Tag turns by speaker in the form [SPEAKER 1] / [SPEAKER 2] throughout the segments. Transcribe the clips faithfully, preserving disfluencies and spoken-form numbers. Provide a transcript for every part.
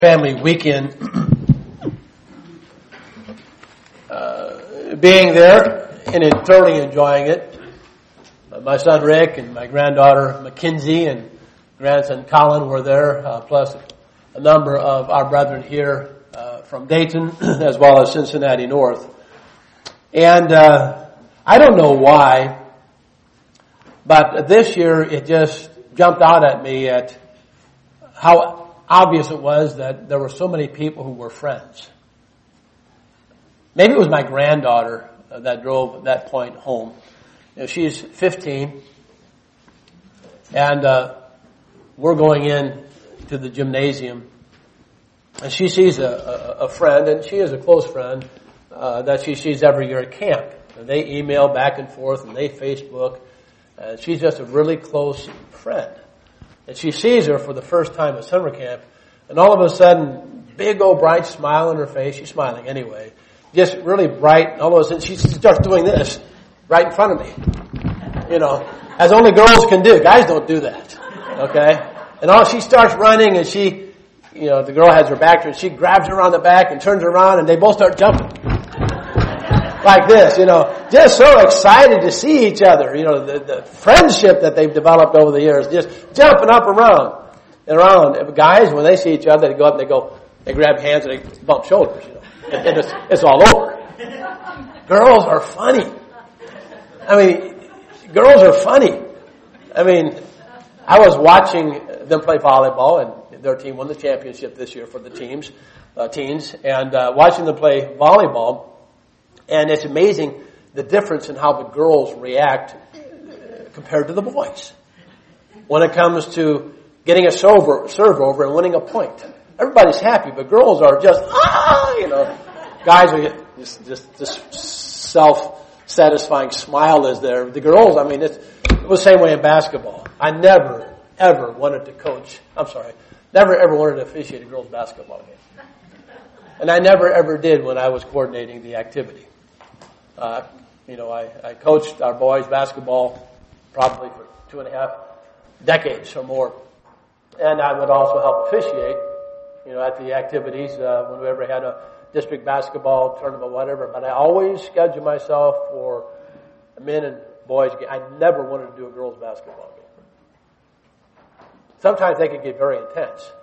[SPEAKER 1] family weekend, uh, being there and thoroughly enjoying it. Uh, my son Rick and my granddaughter Mackenzie and grandson Colin were there, uh, plus a number of our brethren here uh, from Dayton as well as Cincinnati North. And uh, I don't know why, but this year it just jumped out at me at how obvious it was that there were so many people who were friends. Maybe it was my granddaughter uh, that drove at that point home. You know, she's fifteen, and uh, we're going in to the gymnasium, and she sees a, a, a friend, and she is a close friend uh, that she sees every year at camp. And they email back and forth, and they Facebook, and she's just a really close friend. And she sees her for the first time at summer camp, and all of a sudden, big old bright smile on her face. She's smiling anyway. Just really bright, and all of a sudden she starts doing this right in front of me. You know, as only girls can do. Guys don't do that. Okay? And all she starts running, and she, you know, the girl has her back to her, and she grabs her around the back and turns her around, and they both start jumping. Like this, you know, just so excited to see each other. You know, the, the friendship that they've developed over the years, just jumping up around and around. Guys, when they see each other, they go up and they go, they grab hands and they bump shoulders, you know, and, and it's, it's all over. Girls are funny. I mean, girls are funny. I mean, I was watching them play volleyball, and their team won the championship this year for the teams, uh, teens, and uh, watching them play volleyball. And it's amazing the difference in how the girls react compared to the boys when it comes to getting a serve over and winning a point. Everybody's happy, but girls are just, ah, you know. Guys are just, just this self-satisfying smile is there. The girls, I mean, it's, it was the same way in basketball. I never, ever wanted to coach, I'm sorry, never ever wanted to officiate a girls' basketball game. And I never ever did when I was coordinating the activity. Uh, you know, I, I coached our boys basketball probably for two and a half decades or more. And I would also help officiate, you know, at the activities uh, when we ever had a district basketball tournament, whatever. But I always scheduled myself for a men and boys game. I never wanted to do a girls' basketball game. Sometimes they could get very intense.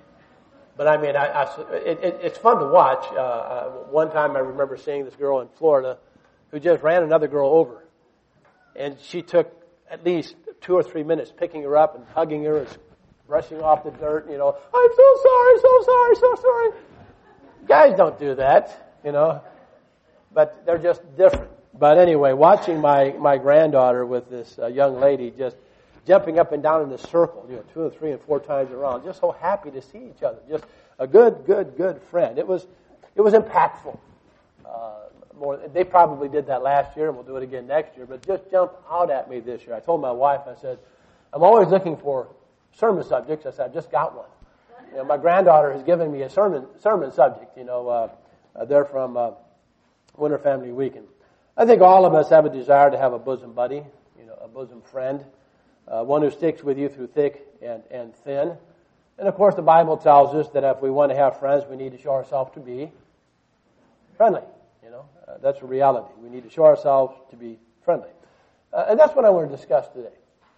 [SPEAKER 1] But I mean, I, I, it, it, it's fun to watch. Uh, uh, one time I remember seeing this girl in Florida who just ran another girl over. And she took at least two or three minutes picking her up and hugging her and brushing off the dirt, you know. I'm so sorry, so sorry, so sorry. Guys don't do that, you know. But they're just different. But anyway, watching my, my granddaughter with this uh, young lady just jumping up and down in the circle, you know, two and three and four times around, just so happy to see each other. Just a good, good, good friend. It was, it was impactful. Uh, more, they probably did that last year, and we'll do it again next year. But just jumped out at me this year. I told my wife, I said, I'm always looking for sermon subjects. I said, I just got one. You know, my granddaughter has given me a sermon sermon subject. You know, uh, uh, they're from uh, Winter Family Weekend. I think all of us have a desire to have a bosom buddy, you know, a bosom friend. Uh, one who sticks with you through thick and, and thin. And of course the Bible tells us that if we want to have friends, we need to show ourselves to be friendly. You know, uh, that's a reality. We need to show ourselves to be friendly. Uh, and that's what I want to discuss today.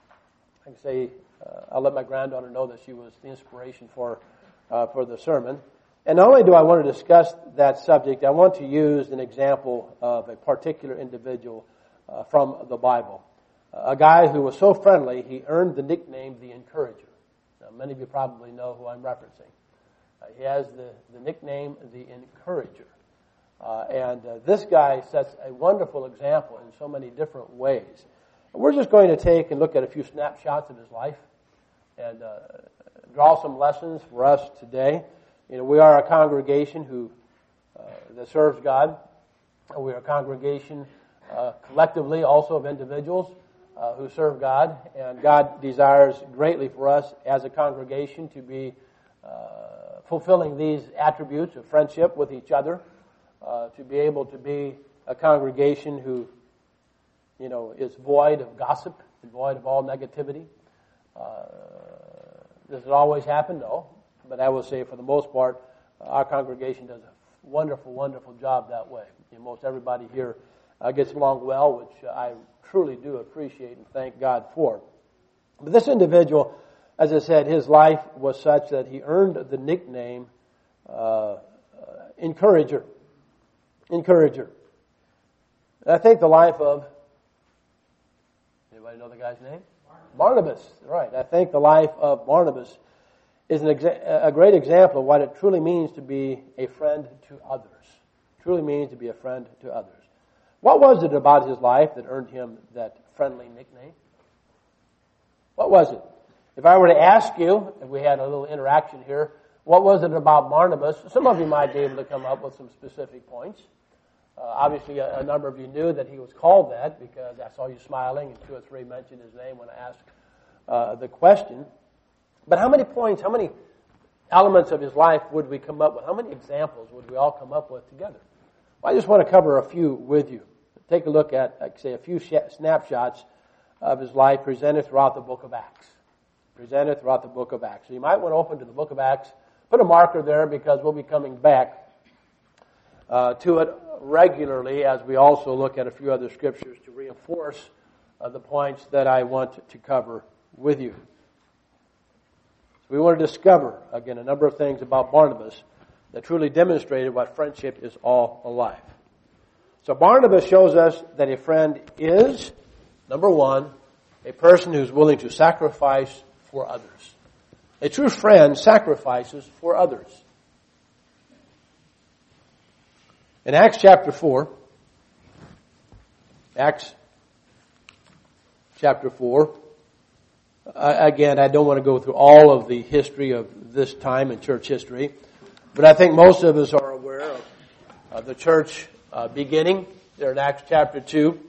[SPEAKER 1] I can say, uh, I'll let my granddaughter know that she was the inspiration for, uh, for the sermon. And not only do I want to discuss that subject, I want to use an example of a particular individual uh, from the Bible. A guy who was so friendly, he earned the nickname the Encourager. Now, many of you probably know who I'm referencing. Uh, he has the, the nickname the Encourager. Uh, and uh, this guy sets a wonderful example in so many different ways. And we're just going to take and look at a few snapshots of his life and uh, draw some lessons for us today. You know, we are a congregation who uh, that serves God. We are a congregation uh, collectively also of individuals Uh, who serve God, and God desires greatly for us as a congregation to be uh, fulfilling these attributes of friendship with each other, uh, to be able to be a congregation who, you know, is void of gossip and void of all negativity. Uh, does it always happen? No. but I will say for the most part, uh, our congregation does a wonderful, wonderful job that way. And most everybody here uh, gets along well, which uh, I truly do appreciate and thank God for. But this individual, as I said, his life was such that he earned the nickname uh, uh, Encourager. Encourager. And I think the life of, anybody know the guy's name? Barnabas. Barnabas. Right. I think the life of Barnabas is an exa- a great example of what it truly means to be a friend to others. Truly means to be a friend to others. What was it about his life that earned him that friendly nickname? What was it? If I were to ask you, if we had a little interaction here, what was it about Barnabas? Some of you might be able to come up with some specific points. Uh, obviously, a, a number of you knew that he was called that because I saw you smiling and two or three mentioned his name when I asked uh, the question. But how many points, how many elements of his life would we come up with? How many examples would we all come up with together? Well, I just want to cover a few with you. Take a look at, like say, a few sh- snapshots of his life presented throughout the book of Acts. Presented throughout the book of Acts. So you might want to open to the book of Acts. Put a marker there because we'll be coming back uh, to it regularly as we also look at a few other scriptures to reinforce uh, the points that I want to cover with you. So we want to discover, again, a number of things about Barnabas that truly demonstrated what friendship is all alive. So Barnabas shows us that a friend is, number one, a person who's willing to sacrifice for others. A true friend sacrifices for others. In Acts chapter four, Acts chapter four, uh, again, I don't want to go through all of the history of this time in church history, but I think most of us are aware of uh, the church uh, beginning there in Acts chapter two,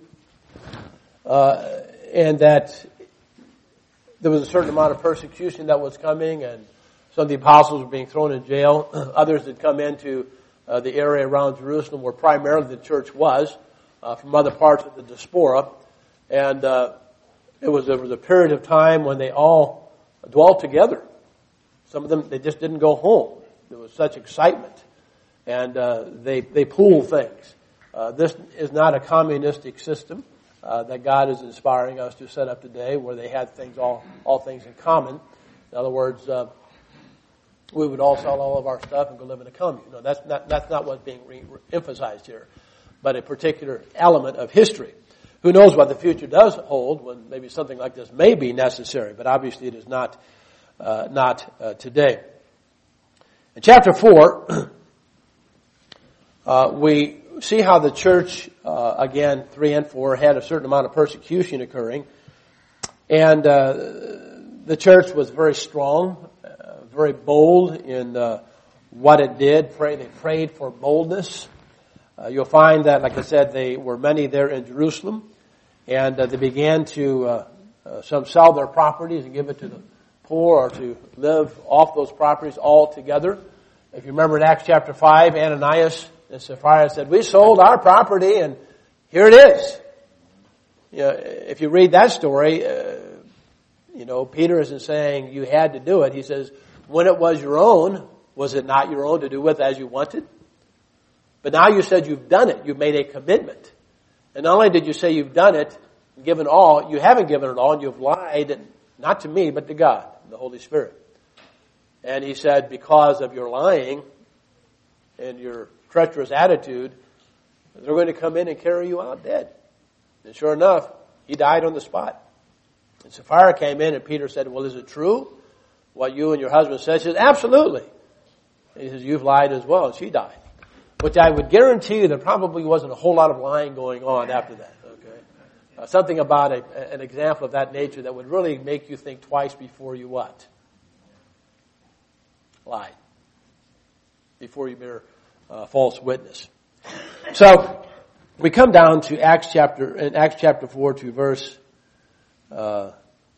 [SPEAKER 1] uh, and that there was a certain amount of persecution that was coming, and some of the apostles were being thrown in jail. Others had come into uh, the area around Jerusalem where primarily the church was, uh, from other parts of the diaspora. And uh, it was, there was a period of time when they all dwelt together. Some of them, they just didn't go home. There was such excitement. And uh, they, they pooled things. Uh, this is not a communistic system. Uh, that God is inspiring us to set up today, where they had things all all things in common. In other words, uh, we would all sell all of our stuff and go live in a commune. No, that's not that's not what's being re- re- emphasized here, but a particular element of history. Who knows what the future does hold when maybe something like this may be necessary, but obviously it is not uh, not uh, today. In chapter four, uh, we see how the church, uh, again, three and four, had a certain amount of persecution occurring. And uh, the church was very strong, uh, very bold in uh, what it did. Pray, they prayed for boldness. Uh, you'll find that, like I said, they were many there in Jerusalem. And uh, they began to, uh, uh, some sell their properties and give it to the poor or to live off those properties altogether. If you remember in Acts chapter five, Ananias and Sapphira said, we sold our property and here it is. You know, if you read that story, uh, you know, Peter isn't saying you had to do it. He says, when it was your own, was it not your own to do with as you wanted? But now you said you've done it. You've made a commitment. And not only did you say you've done it, given all, you haven't given it all, and you've lied, not to me, but to God, the Holy Spirit. And he said, because of your lying and your treacherous attitude, they're going to come in and carry you out dead. And sure enough, he died on the spot. And Sapphira came in and Peter said, well, is it true what you and your husband said? She said, absolutely. And he says, you've lied as well. And she died. Which I would guarantee you there probably wasn't a whole lot of lying going on after that. Okay, uh, something about a, an example of that nature that would really make you think twice before you what? Lie. Before you bear Uh, false witness. So we come down to Acts chapter in Acts chapter four to verse uh,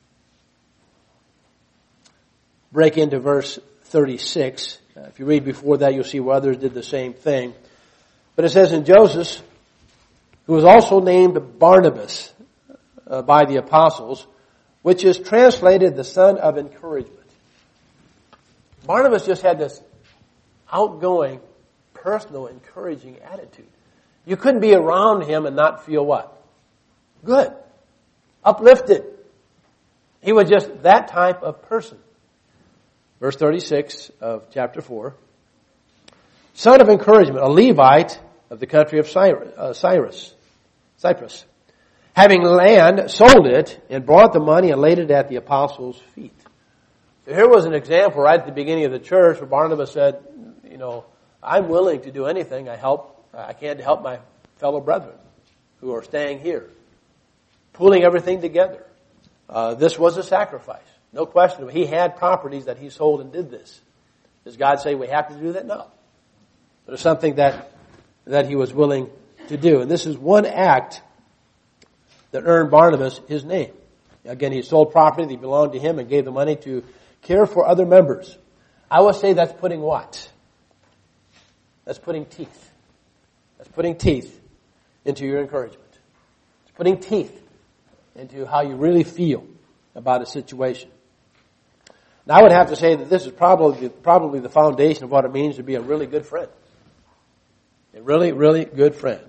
[SPEAKER 1] break into verse thirty-six. Uh, if you read before that, you'll see where others did the same thing. But it says, in Joseph, who was also named Barnabas uh, by the apostles, which is translated the son of encouragement. Barnabas just had this outgoing, personal, encouraging attitude. You couldn't be around him and not feel what? Good. Uplifted. He was just that type of person. Verse thirty-six of chapter four. Son of encouragement, a Levite of the country of Cyrus, uh, Cyrus, Cyprus. Having land, sold it, and brought the money and laid it at the apostles' feet. So here was an example right at the beginning of the church where Barnabas said, you know, I'm willing to do anything I help. I can to help my fellow brethren who are staying here. Pulling everything together. Uh, this was a sacrifice. No question. He had properties that he sold and did this. Does God say we have to do that? No. But it's something that, that he was willing to do. And this is one act that earned Barnabas his name. Again, he sold property that belonged to him and gave the money to care for other members. I would say that's putting what? That's putting teeth. That's putting teeth into your encouragement. It's putting teeth into how you really feel about a situation. Now, I would have to say that this is probably probably the foundation of what it means to be a really good friend. A really, really good friend.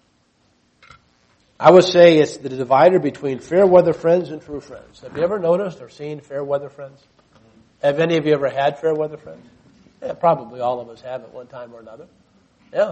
[SPEAKER 1] I would say it's the divider between fair weather friends and true friends. Have you ever noticed or seen fair weather friends? Have any of you ever had fair weather friends? Yeah, probably all of us have at one time or another. Yeah.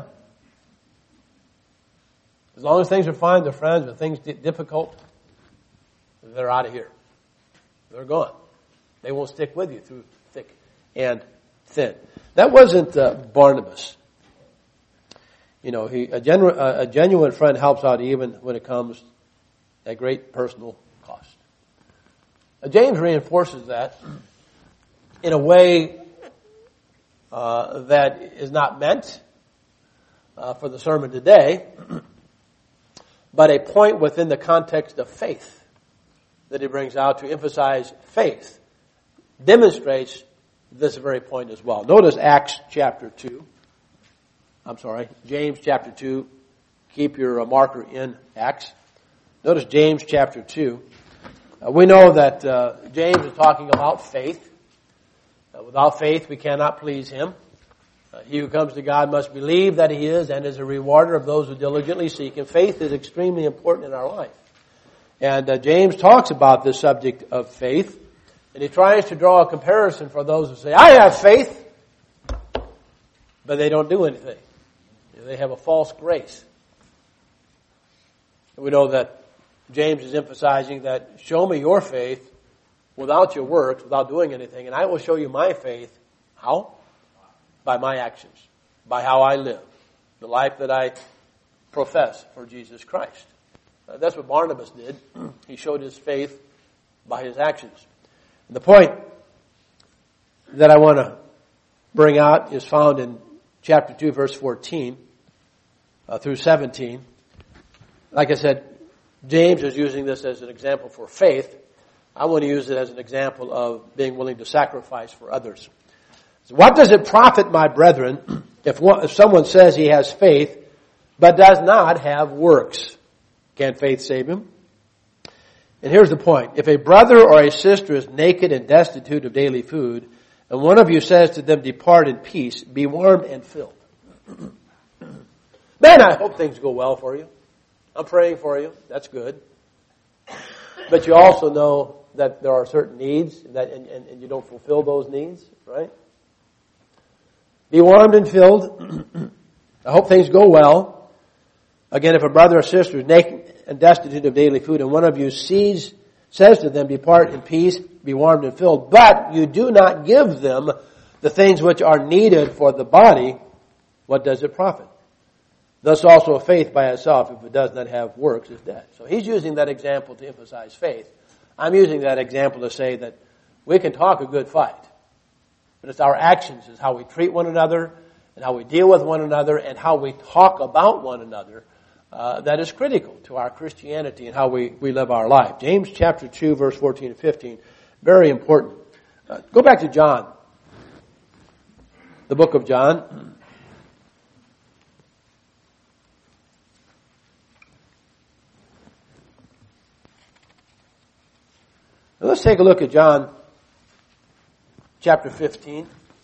[SPEAKER 1] As long as things are fine, they're friends. When things get difficult, they're out of here. They're gone. They won't stick with you through thick and thin. That wasn't uh, Barnabas. You know, he, a, genu- a genuine friend helps out even when it comes at great personal cost. Uh, James reinforces that in a way uh, that is not meant uh, for the sermon today, but a point within the context of faith that he brings out to emphasize faith demonstrates this very point as well. Notice Acts chapter two. I'm sorry, James chapter two. Keep your uh, marker in Acts. Notice James chapter two. Uh, we know that uh, James is talking about faith. Uh, without faith, we cannot please him. Uh, he who comes to God must believe that he is and is a rewarder of those who diligently seek him. Faith is extremely important in our life. And uh, James talks about this subject of faith. And he tries to draw a comparison for those who say, I have faith, but they don't do anything. They have a false grace. We know that James is emphasizing that show me your faith without your works, without doing anything, and I will show you my faith. How? By my actions, by how I live, the life that I profess for Jesus Christ. Uh, that's what Barnabas did. He showed his faith by his actions. And the point that I want to bring out is found in chapter two, verse fourteen. Uh, through seventeen. Like I said, James is using this as an example for faith. I want to use it as an example of being willing to sacrifice for others. So what does it profit, my brethren, if, one, if someone says he has faith, but does not have works? Can faith save him? And here's the point. If a brother or a sister is naked and destitute of daily food, and one of you says to them, depart in peace, be warmed and filled. Man, I hope things go well for you. I'm praying for you. That's good. But you also know that there are certain needs that, and, and, and you don't fulfill those needs, right? Be warmed and filled. I hope things go well. Again, if a brother or sister is naked and destitute of daily food, and one of you sees, says to them, depart in peace, be warmed and filled, but you do not give them the things which are needed for the body, what does it profit? Thus also faith by itself, if it does not have works, is dead. So he's using that example to emphasize faith. I'm using that example to say that we can talk a good fight, but it's our actions, is how we treat one another, and how we deal with one another, and how we talk about one another, uh, that is critical to our Christianity and how we, we live our life. James chapter two, verse fourteen and fifteen, very important. Uh, go back to John, the book of John. Now let's take a look at John chapter fifteen.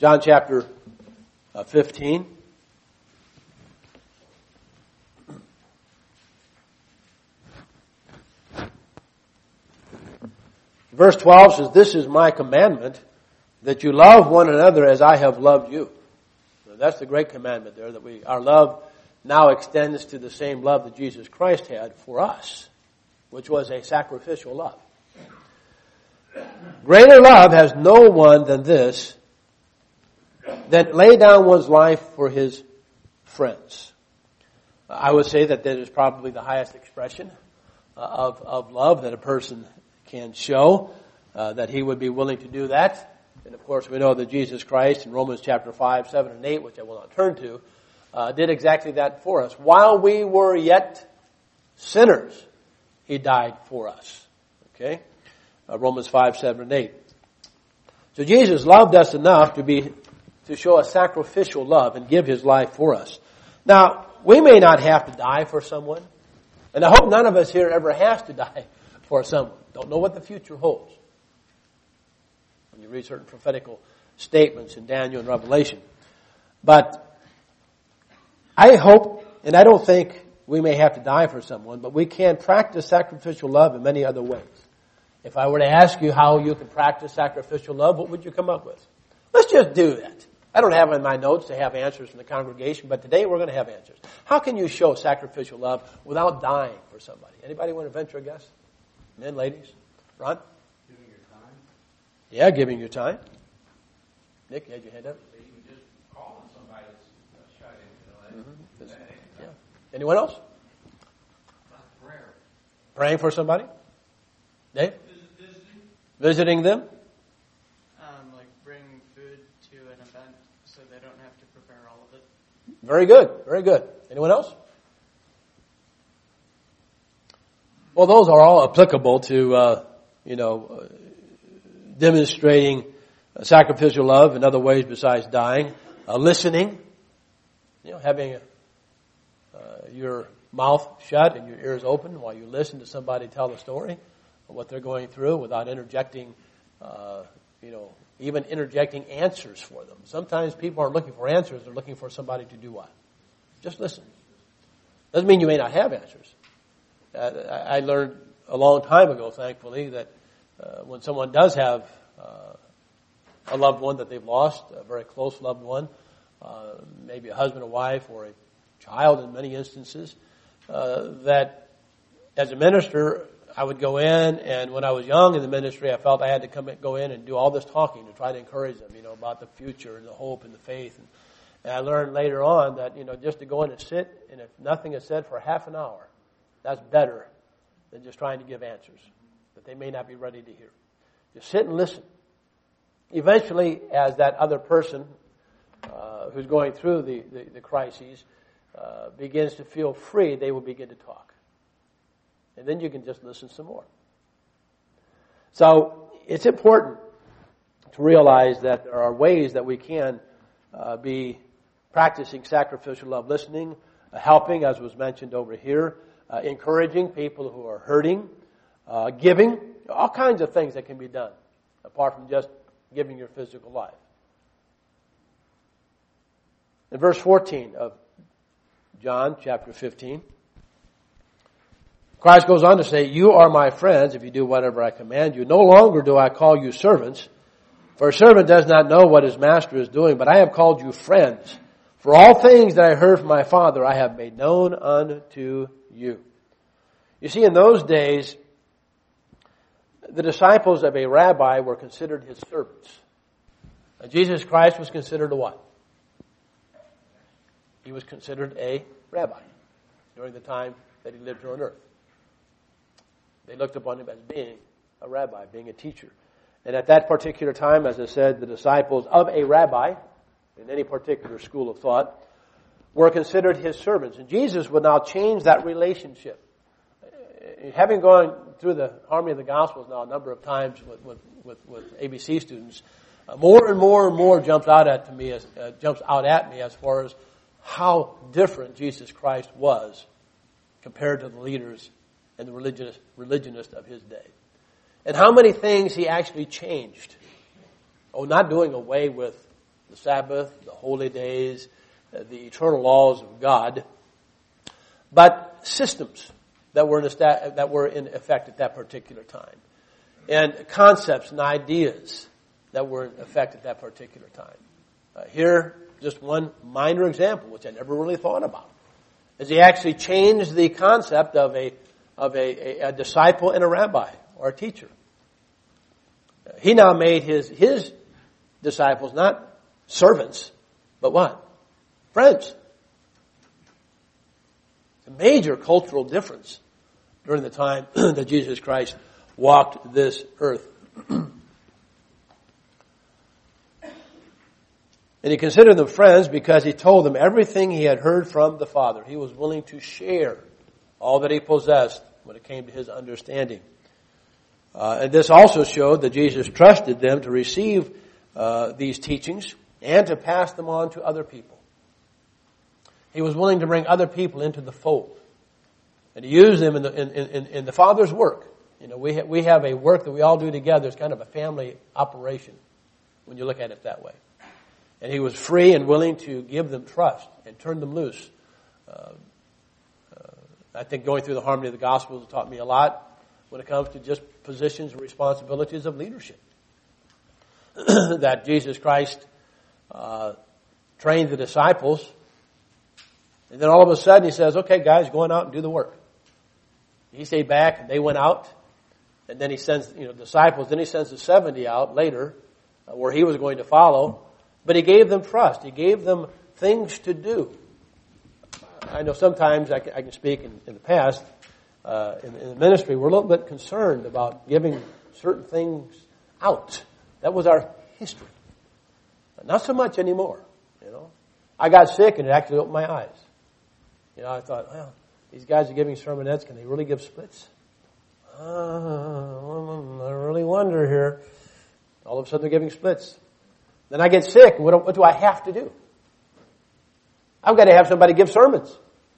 [SPEAKER 1] John chapter uh, fifteen. Verse twelve says, "This is my commandment, that you love one another as I have loved you." So that's the great commandment there, that we our love now extends to the same love that Jesus Christ had for us, which was a sacrificial love. Greater love has no one than this, that lay down one's life for his friends. I would say that that is probably the highest expression of, of love that a person can show, uh, that he would be willing to do that. And of course we know that Jesus Christ in Romans chapter five, seven, and eight, which I will not turn to, uh, did exactly that for us. While we were yet sinners, He died for us. Okay? Uh, Romans five, seven, and eight. So Jesus loved us enough to be to show a sacrificial love and give His life for us. Now, we may not have to die for someone, and I hope none of us here ever has to die for someone. Don't know what the future holds. When you read certain prophetical statements in Daniel and Revelation. But I hope, and I don't think we may have to die for someone, but we can practice sacrificial love in many other ways. If I were to ask you how you can practice sacrificial love, what would you come up with? Let's just do that. I don't have in my notes to have answers from the congregation, but today we're going to have answers. How can you show sacrificial love without dying for somebody? Anybody want to venture a guess? Men, ladies? Ron?
[SPEAKER 2] Giving your time.
[SPEAKER 1] Yeah, giving your time. Nick, you had your hand up?
[SPEAKER 2] So you just calling somebody that's shut in, you know,
[SPEAKER 1] Mm-hmm.
[SPEAKER 2] that,
[SPEAKER 1] Yeah. Anyone else?
[SPEAKER 2] prayer.
[SPEAKER 1] Praying for somebody? Dave?
[SPEAKER 2] Visiting.
[SPEAKER 1] Visiting them?
[SPEAKER 3] Um, like bring food to an event so they don't have to prepare all of it.
[SPEAKER 1] Very good. Very good. Anyone else? Well, those are all applicable to, uh, you know, uh, demonstrating uh, sacrificial love in other ways besides dying. Uh, listening, you know, having uh, your mouth shut and your ears open while you listen to somebody tell a story of what they're going through without interjecting, uh, you know, even interjecting answers for them. Sometimes people aren't looking for answers. They're looking for somebody to do what? Just listen. Doesn't mean you may not have answers. Uh, I learned a long time ago, thankfully, that uh, when someone does have uh, a loved one that they've lost, a very close loved one, uh, maybe a husband, a wife, or a child in many instances, uh, that as a minister, I would go in, and when I was young in the ministry, I felt I had to come and go in and do all this talking to try to encourage them, you know, about the future and the hope and the faith. And, and I learned later on that, you know, just to go in and sit, and if nothing is said for half an hour, that's better than just trying to give answers that they may not be ready to hear. Just sit and listen. Eventually, as that other person uh, who's going through the, the, the crises uh, begins to feel free, they will begin to talk. And then you can just listen some more. So it's important to realize that there are ways that we can uh, be practicing sacrificial love, listening, uh, helping, as was mentioned over here, uh, encouraging people who are hurting, uh, giving, all kinds of things that can be done apart from just giving your physical life. In verse fourteen of John chapter fifteen, Christ goes on to say, "You are my friends if you do whatever I command you. No longer do I call you servants, for a servant does not know what his master is doing, but I have called you friends. For all things that I heard from my Father I have made known unto you." You see, in those days, the disciples of a rabbi were considered his servants. Now, Jesus Christ was considered a what? He was considered a rabbi during the time that he lived here on earth. They looked upon him as being a rabbi, being a teacher. And at that particular time, as I said, the disciples of a rabbi, in any particular school of thought, were considered his servants. And Jesus would now change that relationship. Having gone through the Army of the Gospels now a number of times with, with, with, with A B C students, uh, more and more and more jumps out at to me as uh, jumps out at me as far as how different Jesus Christ was compared to the leaders and the religious religionists of his day, and how many things he actually changed. Oh, not doing away with the Sabbath, the holy days, uh, the eternal laws of God, but systems that were in esta- that were in effect at that particular time, and concepts and ideas that were in effect at that particular time. Uh, here, just one minor example, which I never really thought about, is he actually changed the concept of a of a, a, a disciple and a rabbi or a teacher. Uh, he now made his his disciples not servants, but what? Friends. It's a major cultural difference during the time that Jesus Christ walked this earth. And he considered them friends because he told them everything he had heard from the Father. He was willing to share all that he possessed when it came to his understanding. Uh, and this also showed that Jesus trusted them to receive uh, these teachings and to pass them on to other people. He was willing to bring other people into the fold and to use them in the in, in, in the Father's work. You know, we ha- we have a work that we all do together. It's kind of a family operation when you look at it that way. And he was free and willing to give them trust and turn them loose. Uh, uh, I think going through the harmony of the Gospels has taught me a lot when it comes to just positions and responsibilities of leadership. That Jesus Christ uh, trained the disciples, and then all of a sudden he says, okay, guys, go on out and do the work. He stayed back, and they went out, and then he sends, you know, disciples, then he sends the seventy out later, uh, where he was going to follow. But he gave them trust. He gave them things to do. I know sometimes I can, I can speak in, in the past, uh, in, in the ministry, we're a little bit concerned about giving certain things out. That was our history. Not so much anymore, you know. I got sick and it actually opened my eyes. You know, I thought, well, these guys are giving sermonettes. Can they really give splits? Uh, I really wonder here. All of a sudden they're giving splits. Then I get sick. What do, what do I have to do? I've got to have somebody give sermons.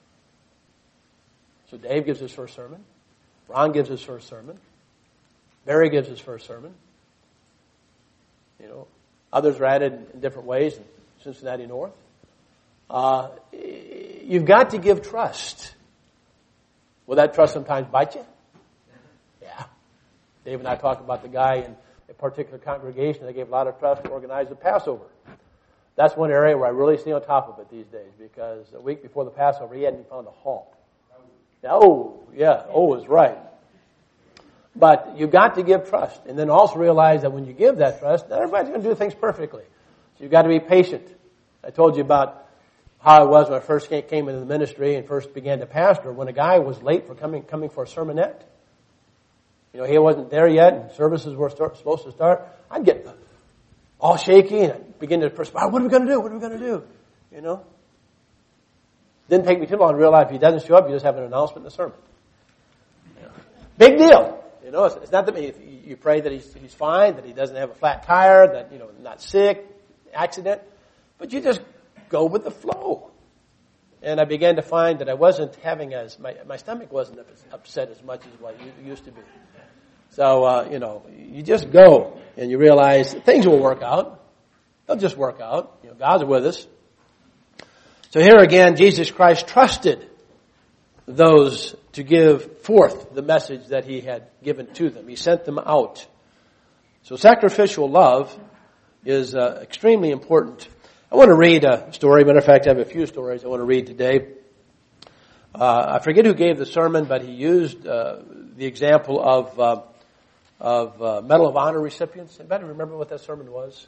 [SPEAKER 1] So Dave gives his first sermon. Ron gives his first sermon. Barry gives his first sermon. You know, others are added in different ways in Cincinnati North. Uh, you've got to give trust. Will that trust sometimes bite you? Yeah. Dave and I talked about the guy in a particular congregation that gave a lot of trust to organize the Passover. That's one area where I really stay on top of it these days, because a week before the Passover, he hadn't even found a hall. Oh, yeah, oh is right. But you've got to give trust, and then also realize that when you give that trust, not everybody's going to do things perfectly. So you've got to be patient. I told you about how it was when I first came into the ministry and first began to pastor, when a guy was late for coming coming for a sermonette. You know, he wasn't there yet, and services were start, supposed to start. I'd get all shaky, and I'd begin to perspire, what are we going to do? What are we going to do? You know? Didn't take me too long to realize if he doesn't show up, you just have an announcement in the sermon. You know? Big deal. You know, it's, it's not that you pray that he's, he's fine, that he doesn't have a flat tire, that, you know, not sick, accident, but you just go with the flow. And I began to find that I wasn't having as, my, my stomach wasn't upset as much as what it used to be. So, uh, you know, you just go and you realize things will work out. They'll just work out. You know, God's with us. So here again, Jesus Christ trusted those to give forth the message that he had given to them. He sent them out. So sacrificial love is uh, extremely important. I want to read a story. Matter of fact, I have a few stories I want to read today. Uh, I forget who gave the sermon, but he used uh, the example of uh, of uh, Medal of Honor recipients. Anybody remember what that sermon was?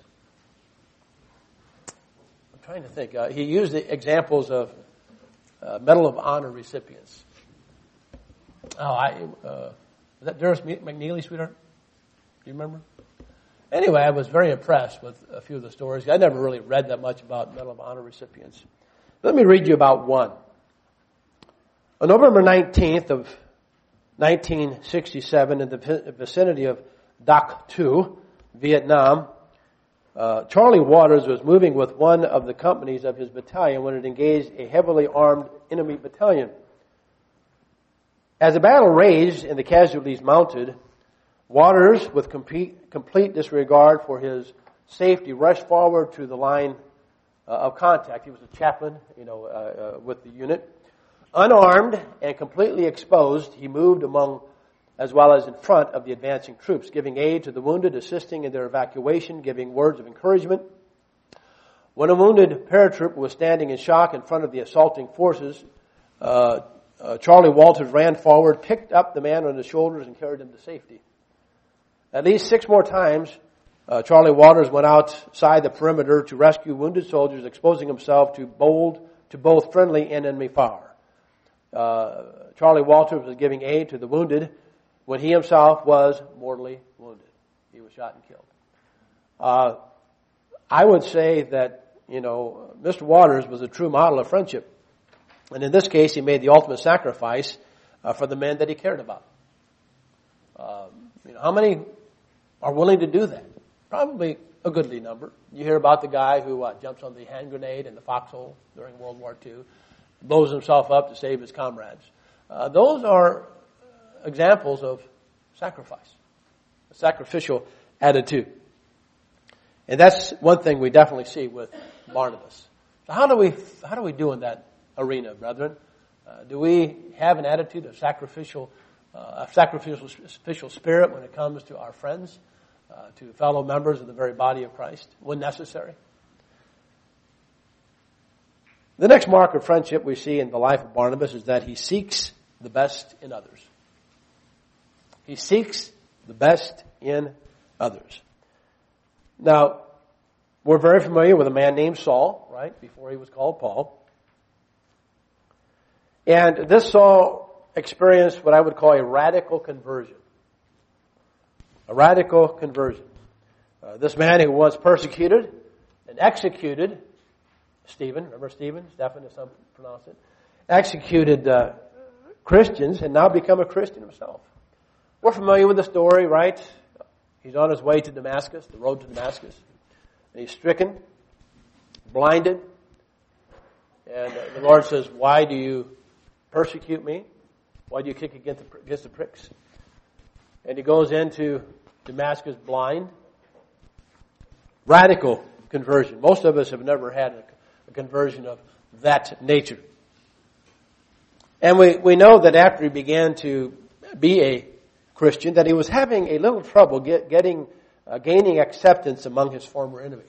[SPEAKER 1] I'm trying to think. Uh, he used the examples of uh, Medal of Honor recipients. Oh, I uh, was that Doris McNeely, sweetheart? Do you remember? Anyway, I was very impressed with a few of the stories. I never really read that much about Medal of Honor recipients. Let me read you about one. On November nineteenth of nineteen sixty-seven, in the vicinity of Doc two, Vietnam, uh, Charlie Waters was moving with one of the companies of his battalion when it engaged a heavily armed enemy battalion. As the battle raged and the casualties mounted, Waters, with complete, complete disregard for his safety, rushed forward to the line uh, of contact. He was a chaplain, you know, uh, uh, with the unit. Unarmed and completely exposed, he moved among, as well as in front of the advancing troops, giving aid to the wounded, assisting in their evacuation, giving words of encouragement. When a wounded paratrooper was standing in shock in front of the assaulting forces, uh, uh, Charlie Walters ran forward, picked up the man on his shoulders, and carried him to safety. At least six more times, uh, Charlie Walters went outside the perimeter to rescue wounded soldiers, exposing himself to bold, to both friendly and enemy fire. Uh, Charlie Walters was giving aid to the wounded when he himself was mortally wounded. He was shot and killed. Uh, I would say that, you know, Mister Waters was a true model of friendship. And in this case, he made the ultimate sacrifice uh, for the men that he cared about. Um, you know, how many are willing to do that? Probably a goodly number. You hear about the guy who uh, jumps on the hand grenade in the foxhole during World War Two, blows himself up to save his comrades. Uh, those are examples of sacrifice, a sacrificial attitude. And that's one thing we definitely see with Barnabas. So how do we how do we do in that arena, brethren? Uh, do we have an attitude of sacrificial, uh, a sacrificial, sacrificial spirit when it comes to our friends, uh, to fellow members of the very body of Christ, when necessary? The next mark of friendship we see in the life of Barnabas is that he seeks the best in others. He seeks the best in others. Now, we're very familiar with a man named Saul, right, before he was called Paul. And this Saul experienced what I would call a radical conversion. A radical conversion. Uh, this man who was persecuted and executed, Stephen, remember Stephen? Stephen, as some pronounce it. Executed uh, Christians and now become a Christian himself. We're familiar with the story, right? He's on his way to Damascus, the road to Damascus. And he's stricken, blinded. And uh, the Lord says, why do you persecute me? Why do you kick against the, against the pricks? And he goes into Damascus blind. Radical conversion. Most of us have never had a, a conversion of that nature. And we, we know that after he began to be a Christian, that he was having a little trouble get, getting, uh, gaining acceptance among his former enemies.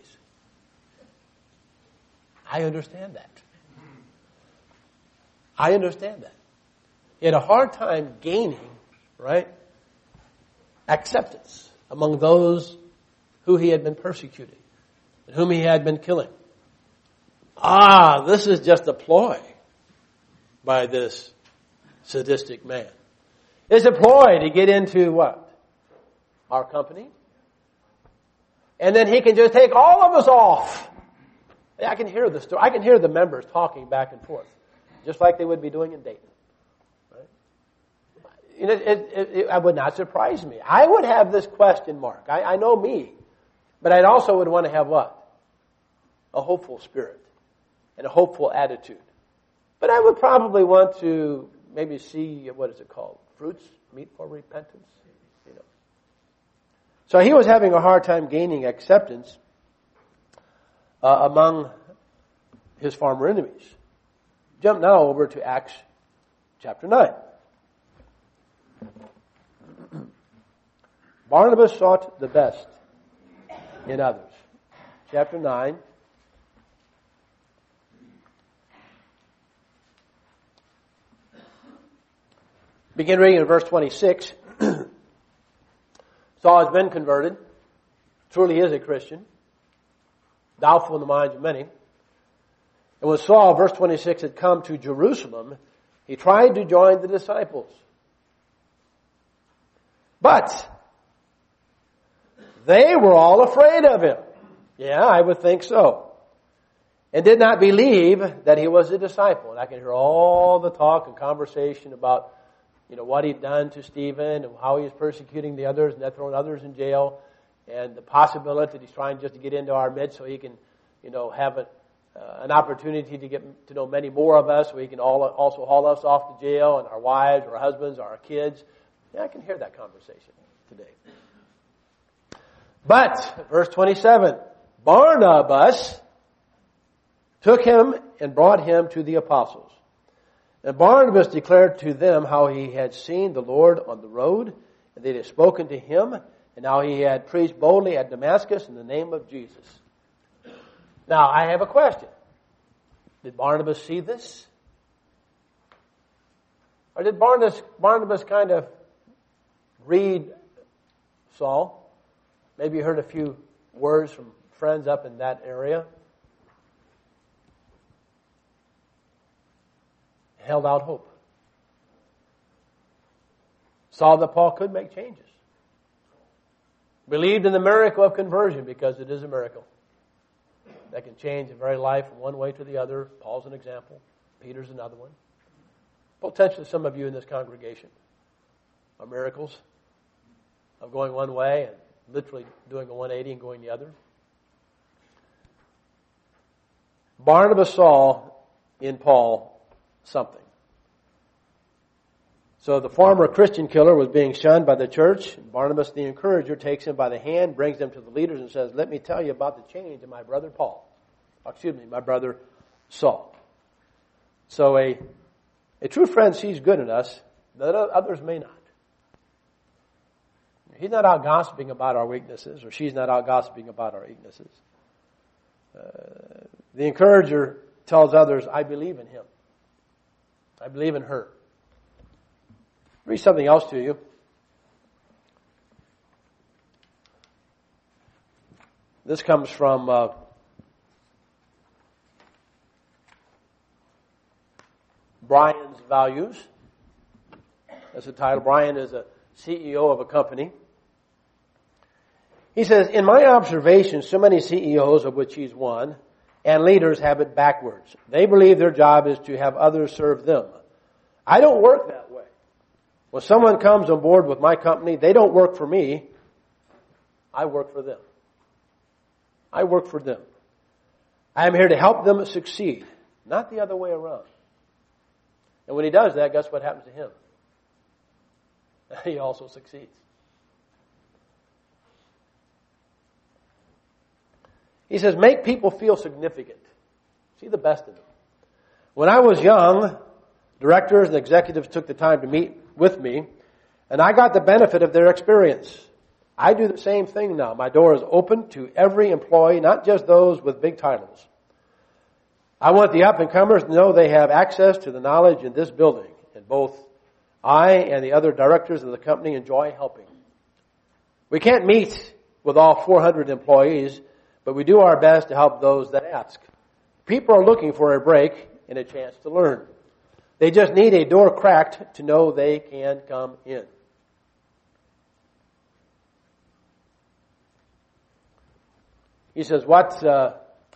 [SPEAKER 1] I understand that. I understand that. He had a hard time gaining, right, acceptance among those who he had been persecuting and whom he had been killing. Ah, this is just a ploy by this sadistic man. It's a ploy to get into what? Our company. And then he can just take all of us off. I can hear the story. I can hear the members talking back and forth, just like they would be doing in Dayton. Right? You know, it, it, it, it would not surprise me. I would have this question mark. I, I know me. But I also would want to have what? A hopeful spirit and a hopeful attitude. But I would probably want to maybe see, what is it called? Fruits, meat for repentance. You know. So he was having a hard time gaining acceptance uh, among his former enemies. Jump now over to Acts chapter nine. Barnabas sought the best in others. Chapter nine. Begin reading in verse twenty-six. Saul has been converted. Truly is a Christian. Doubtful in the minds of many. And when Saul, verse twenty-six, had come to Jerusalem, he tried to join the disciples. But they were all afraid of him. Yeah, I would think so. And did not believe that he was a disciple. And I can hear all the talk and conversation about, you know, what he'd done to Stephen and how he was persecuting the others and had thrown others in jail, and the possibility that he's trying just to get into our midst so he can, you know, have a, uh, an opportunity to get to know many more of us, so he can all, also haul us off to jail, and our wives, our husbands, our kids. Yeah, I can hear that conversation today. But, verse twenty-seven, Barnabas took him and brought him to the apostles. And Barnabas declared to them how he had seen the Lord on the road, and they had spoken to him, and how he had preached boldly at Damascus in the name of Jesus. Now, I have a question. Did Barnabas see this? Or did Barnabas, Barnabas kind of read Saul? Maybe he heard a few words from friends up in that area. Held out hope. Saw that Paul could make changes. Believed in the miracle of conversion, because it is a miracle that can change the very life from one way to the other. Paul's an example. Peter's another one. Potentially some of you in this congregation are miracles of going one way and literally doing a one eighty and going the other. Barnabas saw in Paul something. So the former Christian killer was being shunned by the church. Barnabas, the encourager, takes him by the hand, brings him to the leaders, and says, "Let me tell you about the change in my brother Paul. Oh, excuse me, my brother Saul." So a, a true friend sees good in us that others may not. He's not out gossiping about our weaknesses, or she's not out gossiping about our weaknesses. Uh, the encourager tells others, "I believe in him. I believe in her." Read something else to you. This comes from uh, Brian's Values. That's the title. Brian is a C E O of a company. He says, "In my observation, so many C E Os, of which he's one, and leaders have it backwards. They believe their job is to have others serve them. I don't work that way. When someone comes on board with my company, they don't work for me. I work for them. I work for them. I am here to help them succeed, not the other way around." And when he does that, guess what happens to him? He also succeeds. He says, "Make people feel significant. See the best in them. When I was young, directors and executives took the time to meet with me, and I got the benefit of their experience. I do the same thing now. My door is open to every employee, not just those with big titles. I want the up-and-comers to know they have access to the knowledge in this building, and both I and the other directors of the company enjoy helping. We can't meet with all four hundred employees, but we do our best to help those that ask. People are looking for a break and a chance to learn. They just need a door cracked to know they can come in." He says, what, uh,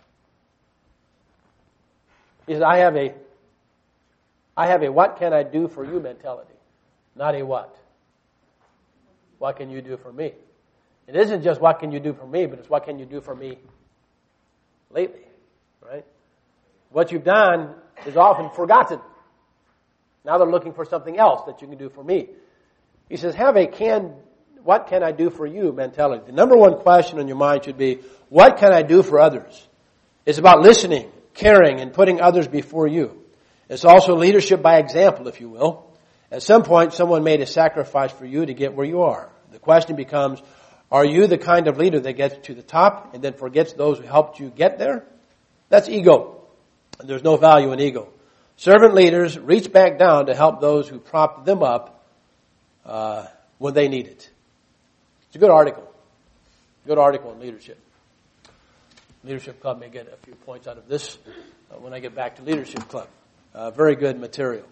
[SPEAKER 1] he says, I have a, I have a what can I do for you mentality, not a what. What can you do for me? It isn't just what can you do for me, but it's what can you do for me lately, right? What you've done is often forgotten. Now they're looking for something else that you can do for me. He says, have a can, what can I do for you mentality. The number one question in your mind should be, what can I do for others? It's about listening, caring, and putting others before you. It's also leadership by example, if you will. At some point, someone made a sacrifice for you to get where you are. The question becomes, are you the kind of leader that gets to the top and then forgets those who helped you get there? That's ego. And there's no value in ego. Servant leaders reach back down to help those who propped them up uh, when they need it. It's a good article. Good article on leadership. Leadership Club may get a few points out of this uh, when I get back to Leadership Club. Uh, very good material.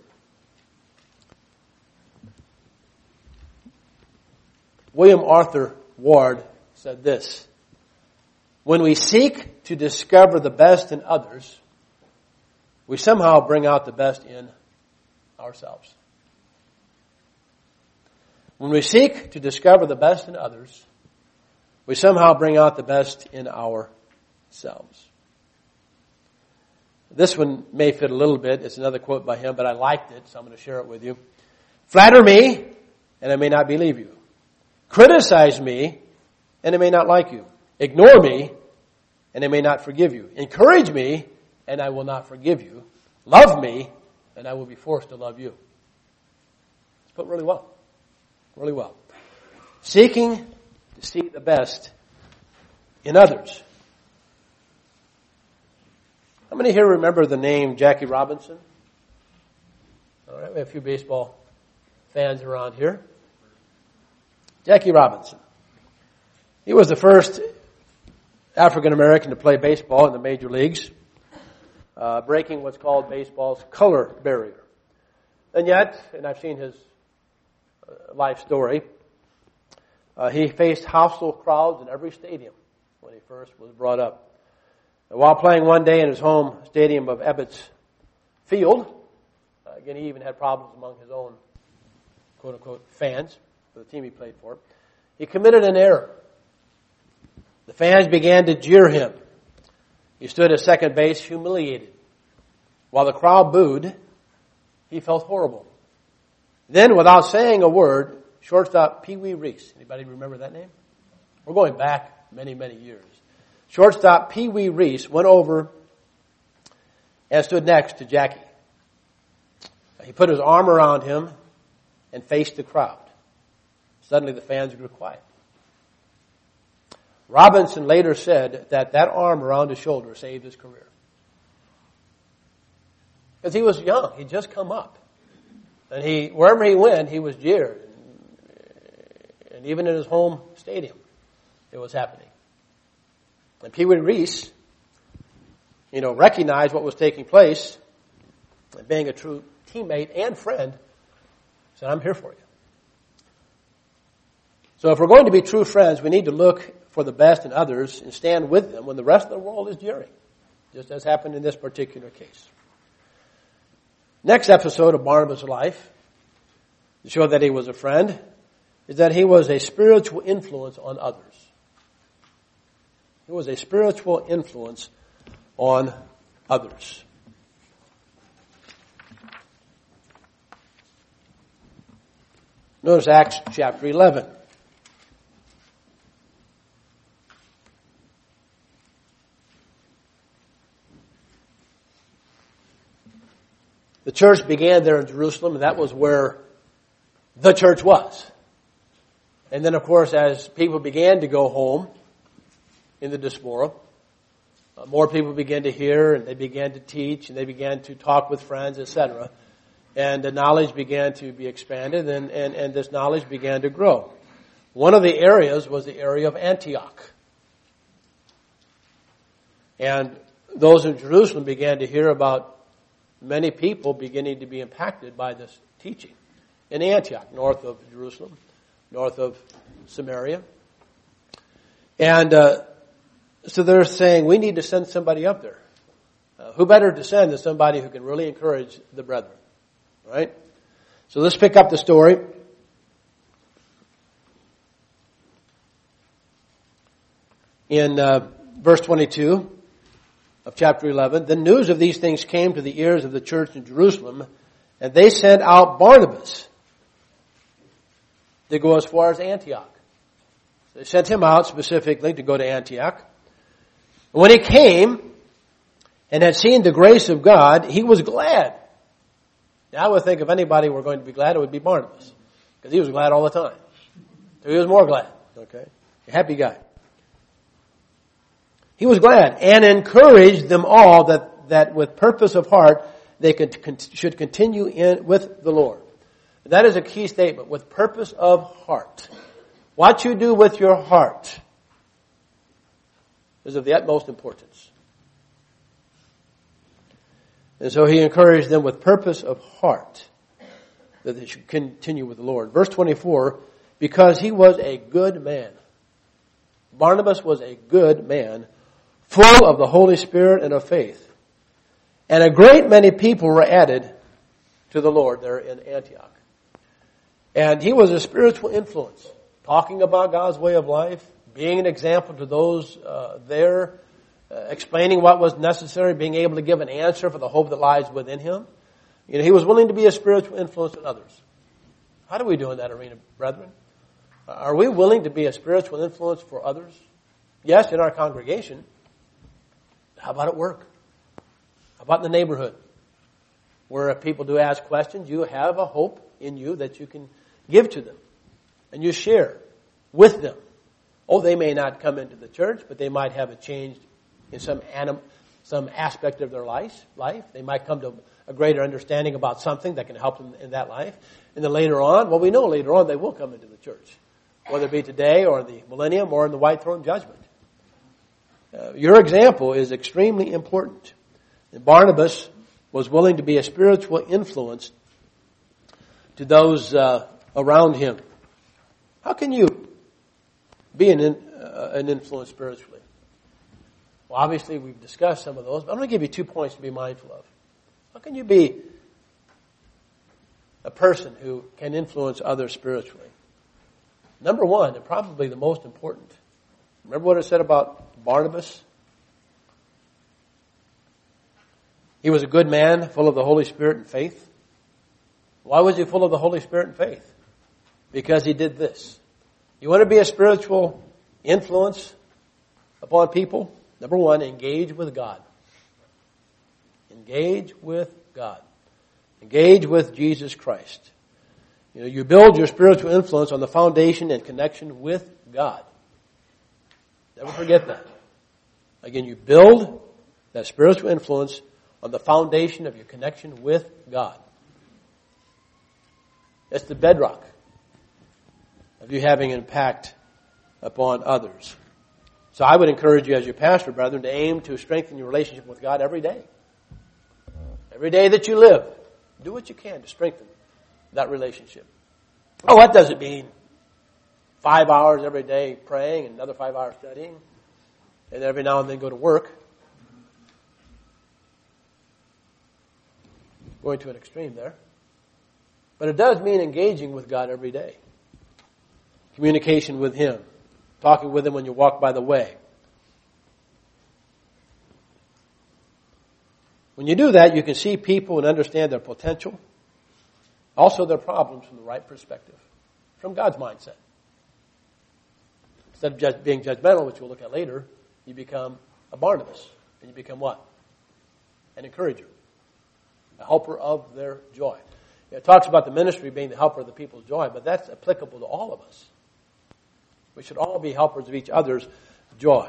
[SPEAKER 1] William Arthur Ward said this: when we seek to discover the best in others, we somehow bring out the best in ourselves. When we seek to discover the best in others, we somehow bring out the best in ourselves. This one may fit a little bit. It's another quote by him, but I liked it, so I'm going to share it with you. Flatter me, and I may not believe you. Criticize me, and I may not like you. Ignore me, and they may not forgive you. Encourage me, and I will not forgive you. Love me, and I will be forced to love you. It's put really well. Really well. Seeking to see the best in others. How many here remember the name Jackie Robinson? All right, we have a few baseball fans around here. Jackie Robinson. He was the first African American to play baseball in the major leagues, uh, breaking what's called baseball's color barrier. And yet, and I've seen his uh, life story, uh, he faced hostile crowds in every stadium when he first was brought up. And while playing one day in his home stadium of Ebbets Field, uh, again, he even had problems among his own quote-unquote fans for the team he played for, he committed an error. The fans began to jeer him. He stood at second base humiliated. While the crowd booed, he felt horrible. Then, without saying a word, shortstop Pee Wee Reese. Anybody remember that name? We're going back many, many years. Shortstop Pee Wee Reese went over and stood next to Jackie. He put his arm around him and faced the crowd. Suddenly the fans grew quiet. Robinson later said that that arm around his shoulder saved his career. Because he was young. He'd just come up. And he, wherever he went, he was jeered. And even in his home stadium, it was happening. And Pee Wee Reese, you know, recognized what was taking place, and being a true teammate and friend, said, I'm here for you. So if we're going to be true friends, we need to look for the best in others and stand with them when the rest of the world is jeering, just as happened in this particular case. Next episode of Barnabas' life, to show that he was a friend, is that he was a spiritual influence on others. He was a spiritual influence on others. Notice Acts chapter eleven. The church began there in Jerusalem, and that was where the church was. And then, of course, as people began to go home in the diaspora, uh, more people began to hear, and they began to teach, and they began to talk with friends, et cetera. And the knowledge began to be expanded, and, and, and this knowledge began to grow. One of the areas was the area of Antioch. And those in Jerusalem began to hear about many people beginning to be impacted by this teaching in Antioch, north of Jerusalem, north of Samaria. And uh, so they're saying, we need to send somebody up there. Uh, who better to send than somebody who can really encourage the brethren, right? So let's pick up the story. In uh, verse twenty-two of chapter eleven, the news of these things came to the ears of the church in Jerusalem, and they sent out Barnabas to go as far as Antioch. They sent him out specifically to go to Antioch. And when he came and had seen the grace of God, he was glad. Now I would think if anybody were going to be glad, it would be Barnabas, because he was glad all the time. So he was more glad. Okay, a happy guy. He was glad and encouraged them all that, that with purpose of heart they could, con, should continue in with the Lord. That is a key statement, with purpose of heart. What you do with your heart is of the utmost importance. And so he encouraged them with purpose of heart that they should continue with the Lord. Verse twenty-four, because he was a good man. Barnabas was a good man, full of the Holy Spirit and of faith. And a great many people were added to the Lord there in Antioch. And he was a spiritual influence, talking about God's way of life, being an example to those uh, there, uh, explaining what was necessary, being able to give an answer for the hope that lies within him. You know, he was willing to be a spiritual influence on others. How do we do in that arena, brethren? Are we willing to be a spiritual influence for others? Yes, in our congregation. How about at work? How about in the neighborhood? Where if people do ask questions, you have a hope in you that you can give to them. And you share with them. Oh, they may not come into the church, but they might have a change in some anim, some aspect of their life. Life. They might come to a greater understanding about something that can help them in that life. And then later on, well, we know later on they will come into the church. Whether it be today or in the millennium or in the white throne judgment. Uh, your example is extremely important. And Barnabas was willing to be a spiritual influence to those uh, around him. How can you be an, in, uh, an influence spiritually? Well, obviously we've discussed some of those, but I'm going to give you two points to be mindful of. How can you be a person who can influence others spiritually? Number one, and probably the most important, remember what it said about Barnabas? He was a good man, full of the Holy Spirit and faith. Why was he full of the Holy Spirit and faith? Because he did this. You want to be a spiritual influence upon people? Number one, engage with God. Engage with God. Engage with Jesus Christ. You know, you build your spiritual influence on the foundation and connection with God. Never forget that. Again, you build that spiritual influence on the foundation of your connection with God. That's the bedrock of you having an impact upon others. So I would encourage you as your pastor, brethren, to aim to strengthen your relationship with God every day. Every day that you live, do what you can to strengthen that relationship. Oh, what does it mean? Five hours every day praying and another five hours studying, and every now and then go to work. Going to an extreme there. But it does mean engaging with God every day. Communication with Him. Talking with Him when you walk by the way. When you do that, you can see people and understand their potential. Also their problems from the right perspective. From God's mindset. Instead of just being judgmental, which we'll look at later, you become a Barnabas. And you become what? An encourager. A helper of their joy. It talks about the ministry being the helper of the people's joy, but that's applicable to all of us. We should all be helpers of each other's joy.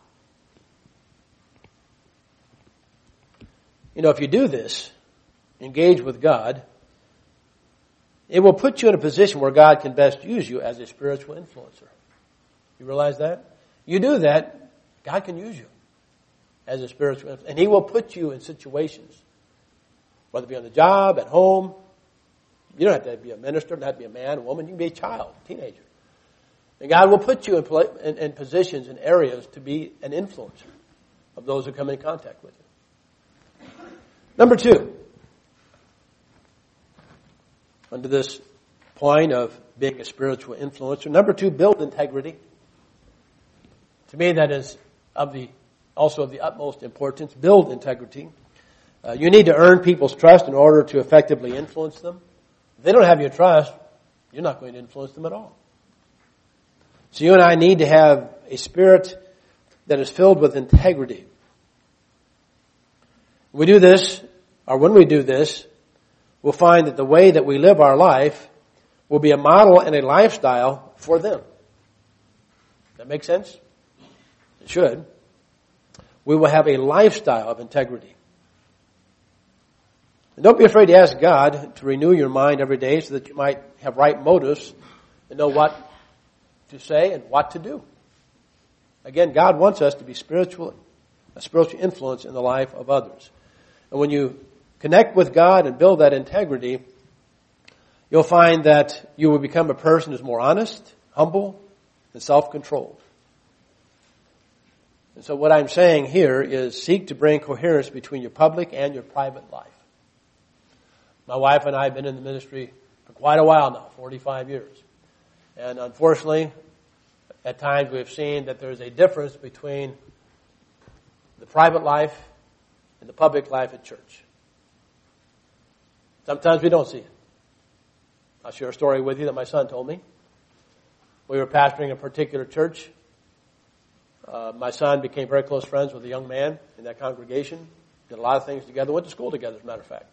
[SPEAKER 1] You know, if you do this, engage with God, it will put you in a position where God can best use you as a spiritual influencer. You realize that? You do that, God can use you as a spiritual influencer. And He will put you in situations, whether it be on the job, at home. You don't have to be a minister, you don't have to be a man, a woman. You can be a child, a teenager. And God will put you in, in, in positions, in areas to be an influencer of those who come in contact with you. Number two, under this point of being a spiritual influencer. Number two, build integrity. To me, that is of the also of the utmost importance. Build integrity. Uh, you need to earn people's trust in order to effectively influence them. If they don't have your trust, you're not going to influence them at all. So you and I need to have a spirit that is filled with integrity. We do this, or when we do this, we'll find that the way that we live our life will be a model and a lifestyle for them. That make sense? It should. We will have a lifestyle of integrity. And don't be afraid to ask God to renew your mind every day so that you might have right motives and know what to say and what to do. Again, God wants us to be spiritual, a spiritual influence in the life of others. And when you connect with God and build that integrity, you'll find that you will become a person who's more honest, humble, and self-controlled. And so what I'm saying here is seek to bring coherence between your public and your private life. My wife and I have been in the ministry for quite a while now, forty-five years. And unfortunately, at times we've seen that there's a difference between the private life and the public life at church. Sometimes we don't see it. I'll share a story with you that my son told me. We were pastoring a particular church, Uh, my son became very close friends with a young man in that congregation. Did a lot of things together. Went to school together, as a matter of fact.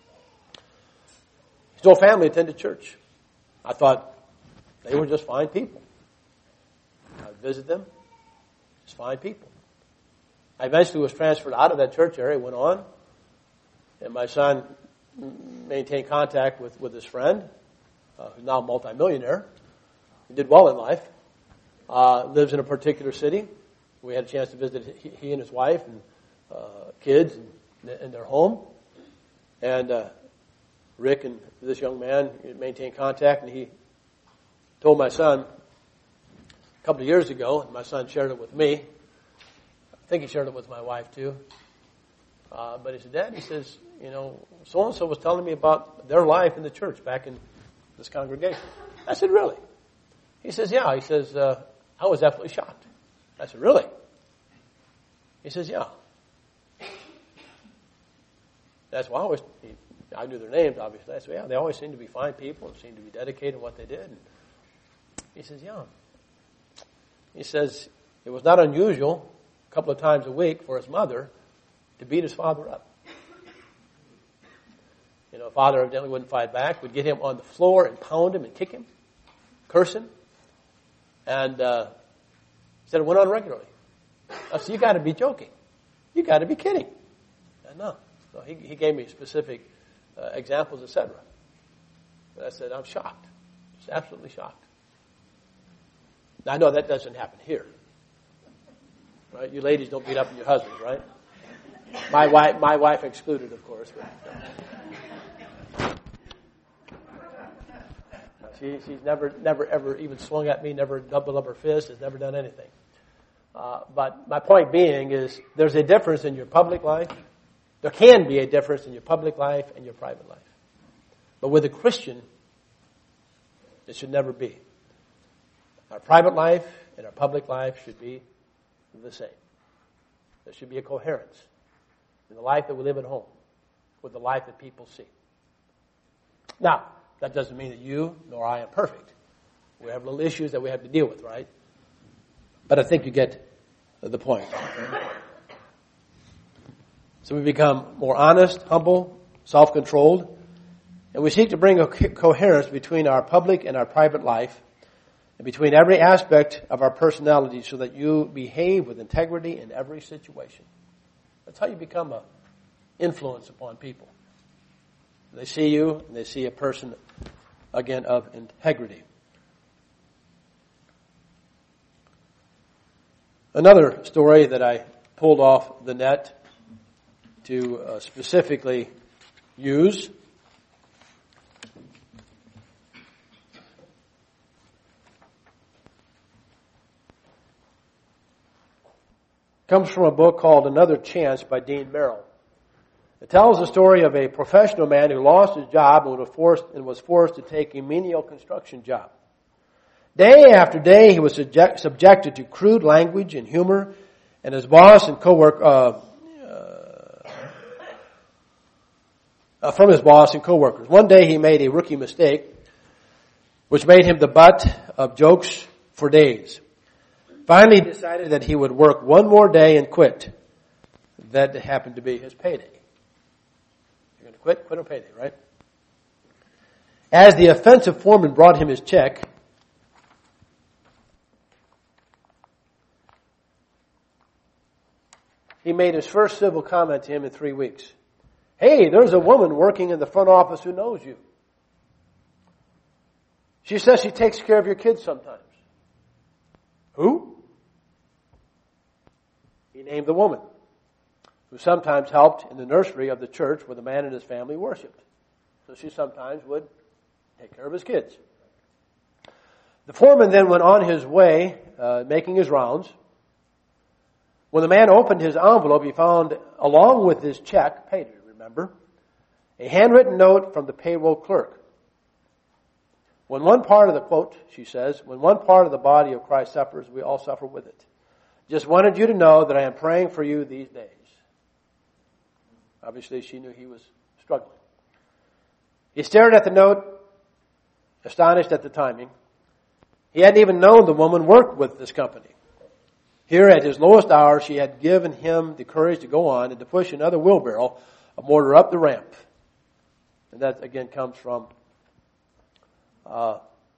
[SPEAKER 1] His whole family attended church. I thought they were just fine people. I would visit them. Just fine people. I eventually was transferred out of that church area, went on, and my son maintained contact with, with his friend, uh, who's now a multimillionaire. He did well in life. Uh, lives in a particular city. We had a chance to visit he, he and his wife and uh, kids and, and their home. And uh, Rick and this young man maintained contact, and he told my son a couple of years ago, and my son shared it with me. I think he shared it with my wife too. Uh, but he said, Dad, he says, you know, so-and-so was telling me about their life in the church back in this congregation. I said, really? He says, yeah. He says, uh, I was absolutely shocked. I said, really? He says, yeah. That's why I always, he, I knew their names, obviously. I said, yeah, they always seemed to be fine people and seemed to be dedicated in what they did. And he says, yeah. He says, it was not unusual a couple of times a week for his mother to beat his father up. You know, father evidently wouldn't fight back, would get him on the floor and pound him and kick him, curse him. And uh, he said it went on regularly. I said, you got to be joking. You got to be kidding. And no. So he, he gave me specific uh, examples, et cetera. And I said, I'm shocked. Just absolutely shocked. Now, I know that doesn't happen here. Right? You ladies don't beat up on your husbands, right? My wife, my wife excluded, of course. But, no. She, she's never, never, ever even swung at me, never doubled up her fist, has never done anything. Uh, but my point being is there's a difference in your public life. There can be a difference in your public life and your private life. But with a Christian, it should never be. Our private life and our public life should be the same. There should be a coherence in the life that we live at home with the life that people see. Now, that doesn't mean that you nor I am perfect. We have little issues that we have to deal with, right? But I think you get the point. So we become more honest, humble, self-controlled, and we seek to bring a co- coherence between our public and our private life, and between every aspect of our personality so that you behave with integrity in every situation. That's how you become an influence upon people. They see you, and they see a person, again, of integrity. Another story that I pulled off the net to uh, specifically use comes from a book called Another Chance by Dean Merrill. It tells the story of a professional man who lost his job and was forced, and was forced to take a menial construction job. Day after day, he was subject, subjected to crude language and humor, and his boss and coworker, uh, uh, from his boss and coworkers. One day, he made a rookie mistake, which made him the butt of jokes for days. Finally, he decided that he would work one more day and quit. That happened to be his payday. You're going to quit? Quit on payday, right? As the offensive foreman brought him his check, he made his first civil comment to him in three weeks. Hey, there's a woman working in the front office who knows you. She says she takes care of your kids sometimes. Who? He named the woman, who sometimes helped in the nursery of the church where the man and his family worshiped. So she sometimes would take care of his kids. The foreman then went on his way, uh, making his rounds. When the man opened his envelope, he found, along with his check, paid it, remember, a handwritten note from the payroll clerk. When one part of the, quote, she says, when one part of the body of Christ suffers, we all suffer with it. Just wanted you to know that I am praying for you these days. Obviously, she knew he was struggling. He stared at the note, astonished at the timing. He hadn't even known the woman worked with this company. Here at his lowest hour, she had given him the courage to go on and to push another wheelbarrow of mortar up the ramp. And that, again, comes from uh,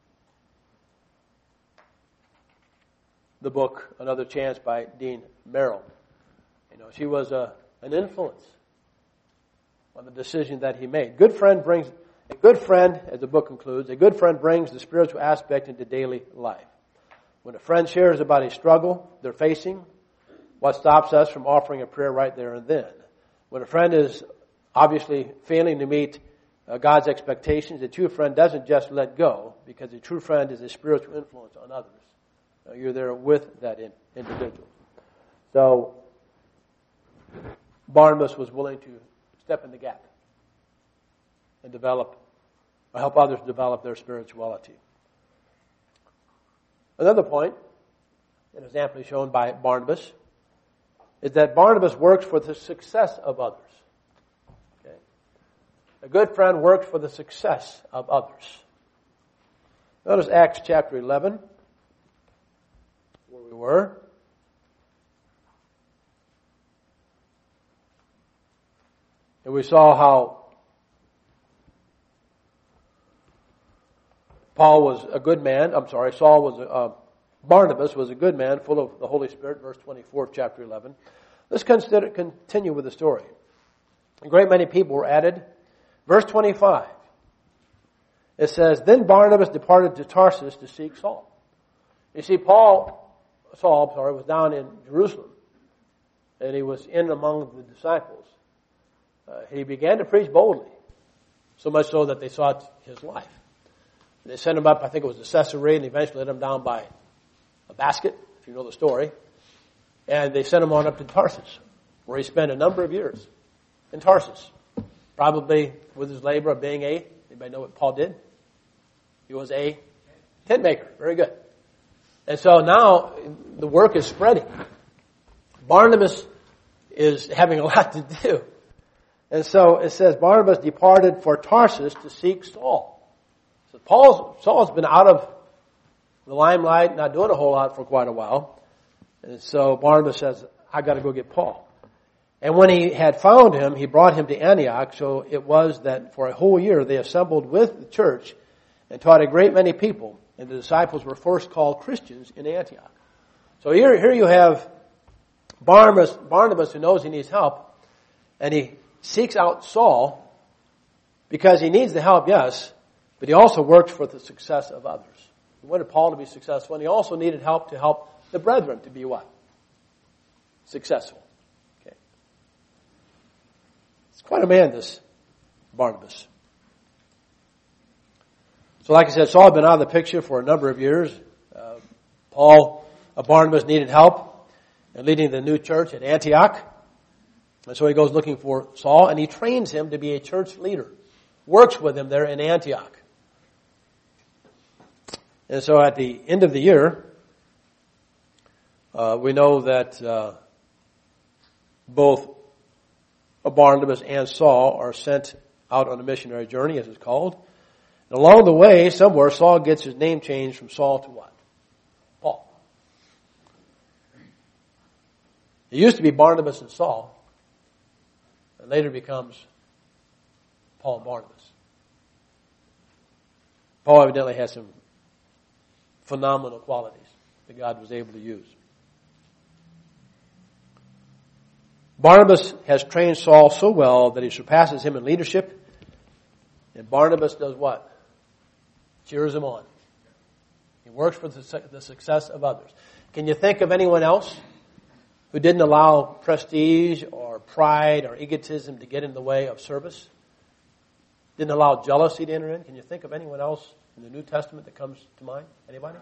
[SPEAKER 1] the book Another Chance by Dean Merrill. You know, she was a, an influence on the decision that he made. Good friend brings a good friend, as the book concludes, a good friend brings the spiritual aspect into daily life. When a friend shares about a struggle they're facing, what stops us from offering a prayer right there and then? When a friend is obviously failing to meet uh, God's expectations, a true friend doesn't just let go, because a true friend is a spiritual influence on others. Uh, you're there with that in, individual. So Barnabas was willing to step in the gap and develop, or help others develop their spirituality. Another point, and is amply shown by Barnabas, is that Barnabas works for the success of others. Okay? A good friend works for the success of others. Notice Acts chapter eleven, where we were. And we saw how Paul was a good man. I'm sorry, Saul was a, uh, Barnabas was a good man, full of the Holy Spirit, verse twenty-four of chapter eleven. Let's consider, continue with the story. A great many people were added. Verse twenty-five. It says, Then Barnabas departed to Tarsus to seek Saul. You see, Paul, Saul, sorry, was down in Jerusalem, and he was in among the disciples. Uh, he began to preach boldly, so much so that they sought his life. They sent him up, I think it was to Caesarea, and eventually let him down by a basket, if you know the story. And they sent him on up to Tarsus, where he spent a number of years in Tarsus. Probably with his labor of being a, anybody know what Paul did? He was a tent maker. Very good. And so now the work is spreading. Barnabas is having a lot to do. And so it says, Barnabas departed for Tarsus to seek Saul. So Paul's, Saul's been out of the limelight, not doing a whole lot for quite a while. And so Barnabas says, I got to go get Paul. And when he had found him, he brought him to Antioch. So it was that for a whole year they assembled with the church and taught a great many people. And the disciples were first called Christians in Antioch. So here, here you have Barnabas, Barnabas who knows he needs help. And he seeks out Saul because he needs the help, yes, but he also works for the success of others. He wanted Paul to be successful, and he also needed help to help the brethren to be what? Successful. Okay. It's quite a man, this Barnabas. So like I said, Saul had been out of the picture for a number of years. Uh, Paul, uh, Barnabas needed help in leading the new church at Antioch. And so he goes looking for Saul, and he trains him to be a church leader. Works with him there in Antioch. And so at the end of the year, uh, we know that uh, both Barnabas and Saul are sent out on a missionary journey, as it's called. And along the way, somewhere, Saul gets his name changed from Saul to what? Paul. It used to be Barnabas and Saul. And later becomes Paul and Barnabas. Paul evidently has some phenomenal qualities that God was able to use. Barnabas has trained Saul so well that he surpasses him in leadership. And Barnabas does what? Cheers him on. He works for the success of others. Can you think of anyone else who didn't allow prestige or pride or egotism to get in the way of service? Didn't allow jealousy to enter in? Can you think of anyone else in the New Testament that comes to mind? Anybody?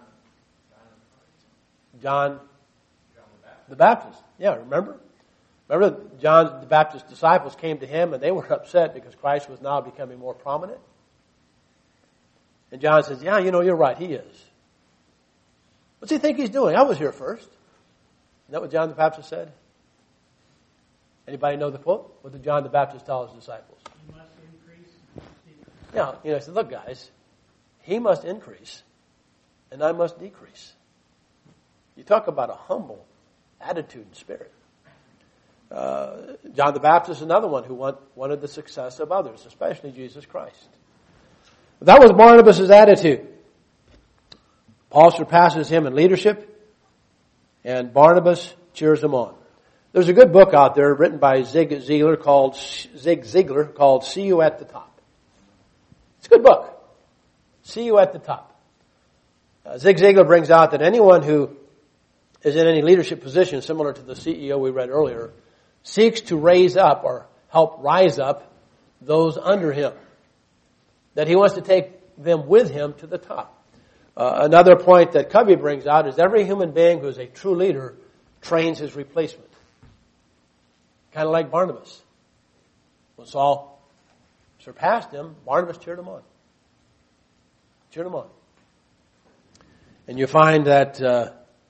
[SPEAKER 1] John the Baptist. Yeah, remember? Remember John the Baptist's disciples came to him and they were upset because Christ was now becoming more prominent. And John says, yeah, you know, you're right, he is. What's he think he's doing? I was here first. Isn't that what John the Baptist said? Anybody know the quote? What did John the Baptist tell his disciples?
[SPEAKER 4] He must increase.
[SPEAKER 1] Yeah, you know, he said, look guys, he must increase and I must decrease. You talk about a humble attitude and spirit. Uh, John the Baptist is another one who want, wanted the success of others, especially Jesus Christ. That was Barnabas' attitude. Paul surpasses him in leadership, and Barnabas cheers him on. There's a good book out there written by Zig Ziglar called Zig Ziglar called "See You at the Top." It's a good book. See you at the top. Uh, Zig Ziglar brings out that anyone who is in any leadership position, similar to the C E O we read earlier, seeks to raise up or help rise up those under him. That he wants to take them with him to the top. Uh, another point that Covey brings out is every human being who is a true leader trains his replacement. Kind of like Barnabas. When Saul surpassed him, Barnabas cheered him on. Cheered him on. And you find that uh,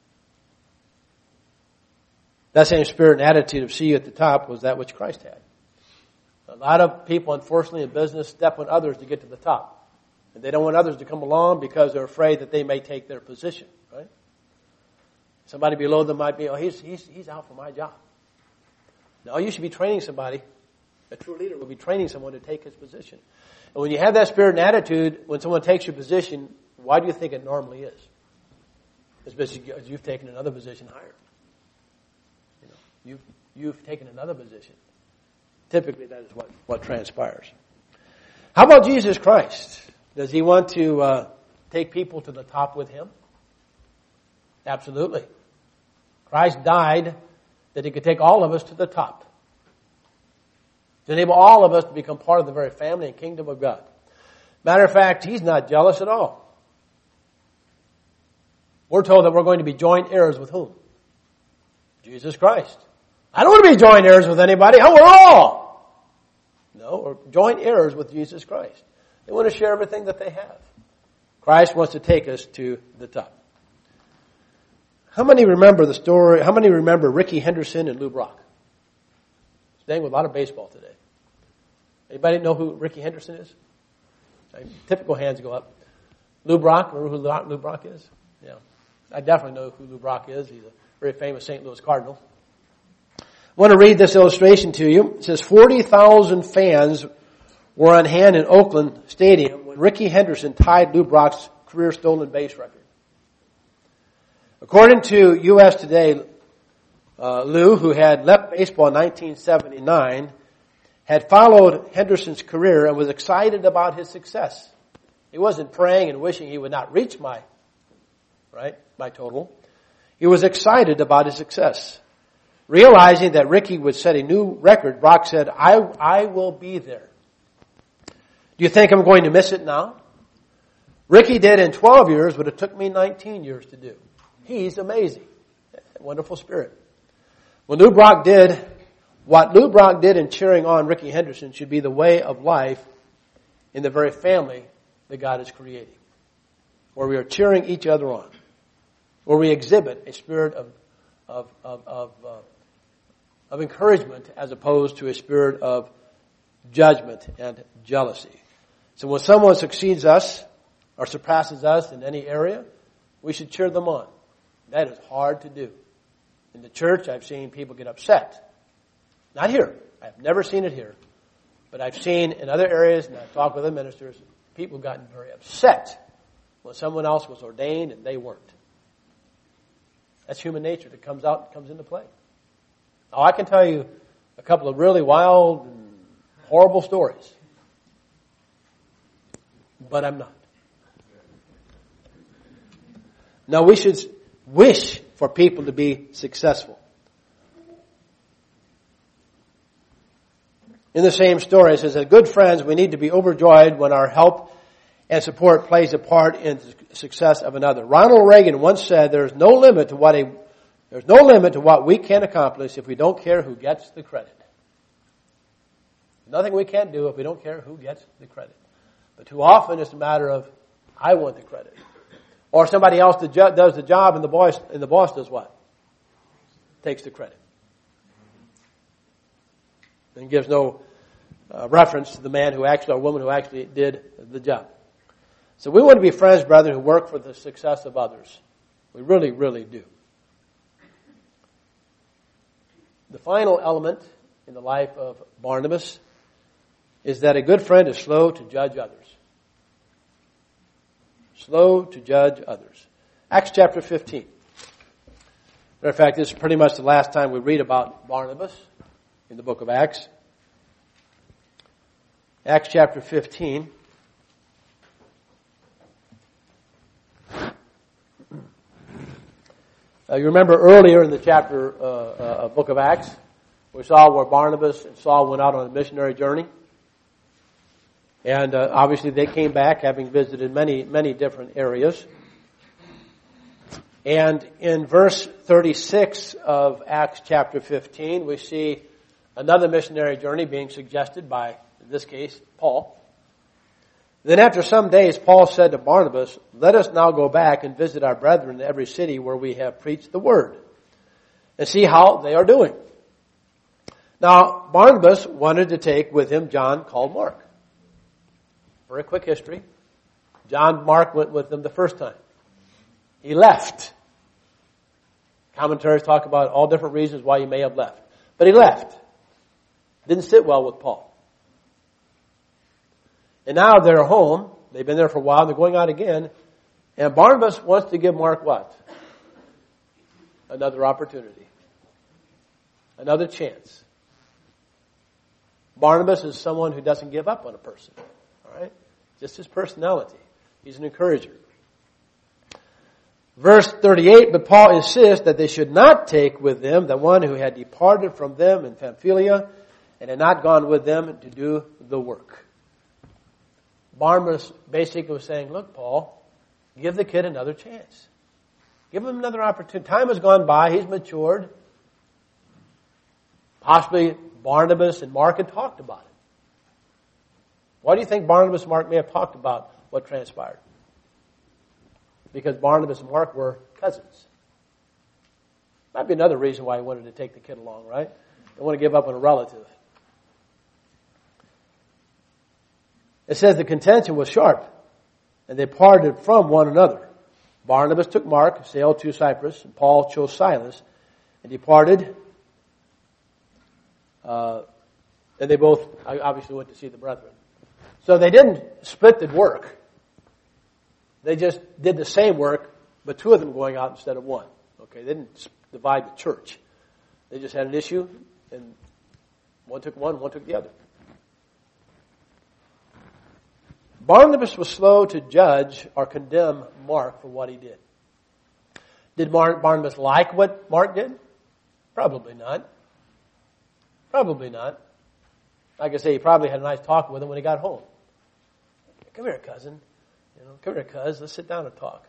[SPEAKER 1] that same spirit and attitude of see you at the top was that which Christ had. A lot of people, unfortunately, in business step on others to get to the top. And they don't want others to come along because they're afraid that they may take their position, right? Somebody below them might be, oh, he's, he's, he's out for my job. No, you should be training somebody. A true leader will be training someone to take his position. And when you have that spirit and attitude, when someone takes your position, why do you think it normally is? It's because you've taken another position higher. You know, you've, you've taken another position. Typically, that is what, what transpires. How about Jesus Christ? Does he want to uh, take people to the top with him? Absolutely. Christ died that he could take all of us to the top. To enable all of us to become part of the very family and kingdom of God. Matter of fact, he's not jealous at all. We're told that we're going to be joint heirs with whom? Jesus Christ. I don't want to be joint heirs with anybody. Oh, we're all. No, we're joint heirs with Jesus Christ. They want to share everything that they have. Christ wants to take us to the top. How many remember the story? How many remember Rickey Henderson and Lou Brock? Staying with a lot of baseball today. Anybody know who Rickey Henderson is? Typical hands go up. Lou Brock, remember who Lou Brock is? Yeah. I definitely know who Lou Brock is. He's a very famous Saint Louis Cardinal. I want to read this illustration to you. It says forty thousand fans were on hand in Oakland Stadium when Rickey Henderson tied Lou Brock's career stolen base record. According to U S Today, uh, Lou, who had left baseball in nineteen seventy-nine, had followed Henderson's career and was excited about his success. He wasn't praying and wishing he would not reach my, right, my total. He was excited about his success. Realizing that Rickey would set a new record, Brock said, I, I will be there. Do you think I'm going to miss it now? Rickey did in twelve years what it took me nineteen years to do. He's amazing. Wonderful spirit. When Lou Brock did, what Lou Brock did in cheering on Rickey Henderson should be the way of life in the very family that God is creating. Where we are cheering each other on. Where we exhibit a spirit of, of, of, of, uh, of encouragement as opposed to a spirit of judgment and jealousy. So when someone succeeds us or surpasses us in any area, we should cheer them on. That is hard to do. In the church, I've seen people get upset. Not here. I've never seen it here. But I've seen in other areas, and I've talked with other ministers, people gotten very upset when someone else was ordained and they weren't. That's human nature that comes out, comes into play. Now, I can tell you a couple of really wild and horrible stories. But I'm not. Now, we should wish for people to be successful. In the same story, it says that good friends, we need to be overjoyed when our help and support plays a part in the success of another. Ronald Reagan once said, "There's no limit to what a there's no limit to what we can accomplish if we don't care who gets the credit." Nothing we can't do if we don't care who gets the credit. But too often it's a matter of, I want the credit. Or somebody else does the job and the boss, and the boss does what? Takes the credit. And gives no uh, reference to the man who actually, or woman who actually did the job. So we want to be friends, brethren, who work for the success of others. We really, really do. the final element in the life of Barnabas is that a good friend is slow to judge others. Slow to judge others. Acts chapter fifteen. Matter of fact, this is pretty much the last time we read about Barnabas in the book of Acts. Acts chapter fifteen. Uh, you remember earlier in the chapter, uh, uh, book of Acts, we saw where Barnabas and Saul went out on a missionary journey. And uh, obviously they came back having visited many, many different areas. And in verse thirty-six of Acts chapter fifteen, we see another missionary journey being suggested by, in this case, Paul. Then after some days, Paul said to Barnabas, "Let us now go back and visit our brethren in every city where we have preached the word, and see how they are doing." Now, Barnabas wanted to take with him John called Mark. Very quick history. John Mark went with them the first time. He left. Commentaries talk about all different reasons why he may have left. But he left. Didn't sit well with Paul. And now they're home. They've been there for a while. They're going out again. And Barnabas wants to give Mark what? Another opportunity. Another chance. Barnabas is someone who doesn't give up on a person. All right? Just his personality. He's an encourager. Verse thirty-eight, but Paul insists that they should not take with them the one who had departed from them in Pamphylia and had not gone with them to do the work. Barnabas basically was saying, look, Paul, give the kid another chance. Give him another opportunity. Time has gone by. He's matured. Possibly Barnabas and Mark had talked about it. Why do you think Barnabas and Mark may have talked about what transpired? Because Barnabas and Mark were cousins. Might be another reason why he wanted to take the kid along, right? Don't want to give up on a relative. It says the contention was sharp, and they parted from one another. Barnabas took Mark, sailed to Cyprus, and Paul chose Silas, and departed. Uh, and they both obviously went to see the brethren. So they didn't split the work. They just did the same work, but two of them going out instead of one. Okay, they didn't divide the church. They just had an issue, and one took one, one took the other. Barnabas was slow to judge or condemn Mark for what he did. Did Bar- Barnabas like what Mark did? Probably not. Probably not. Like I say, he probably had a nice talk with him when he got home. Come here, cousin. You know, come here, cuz. Let's sit down and talk.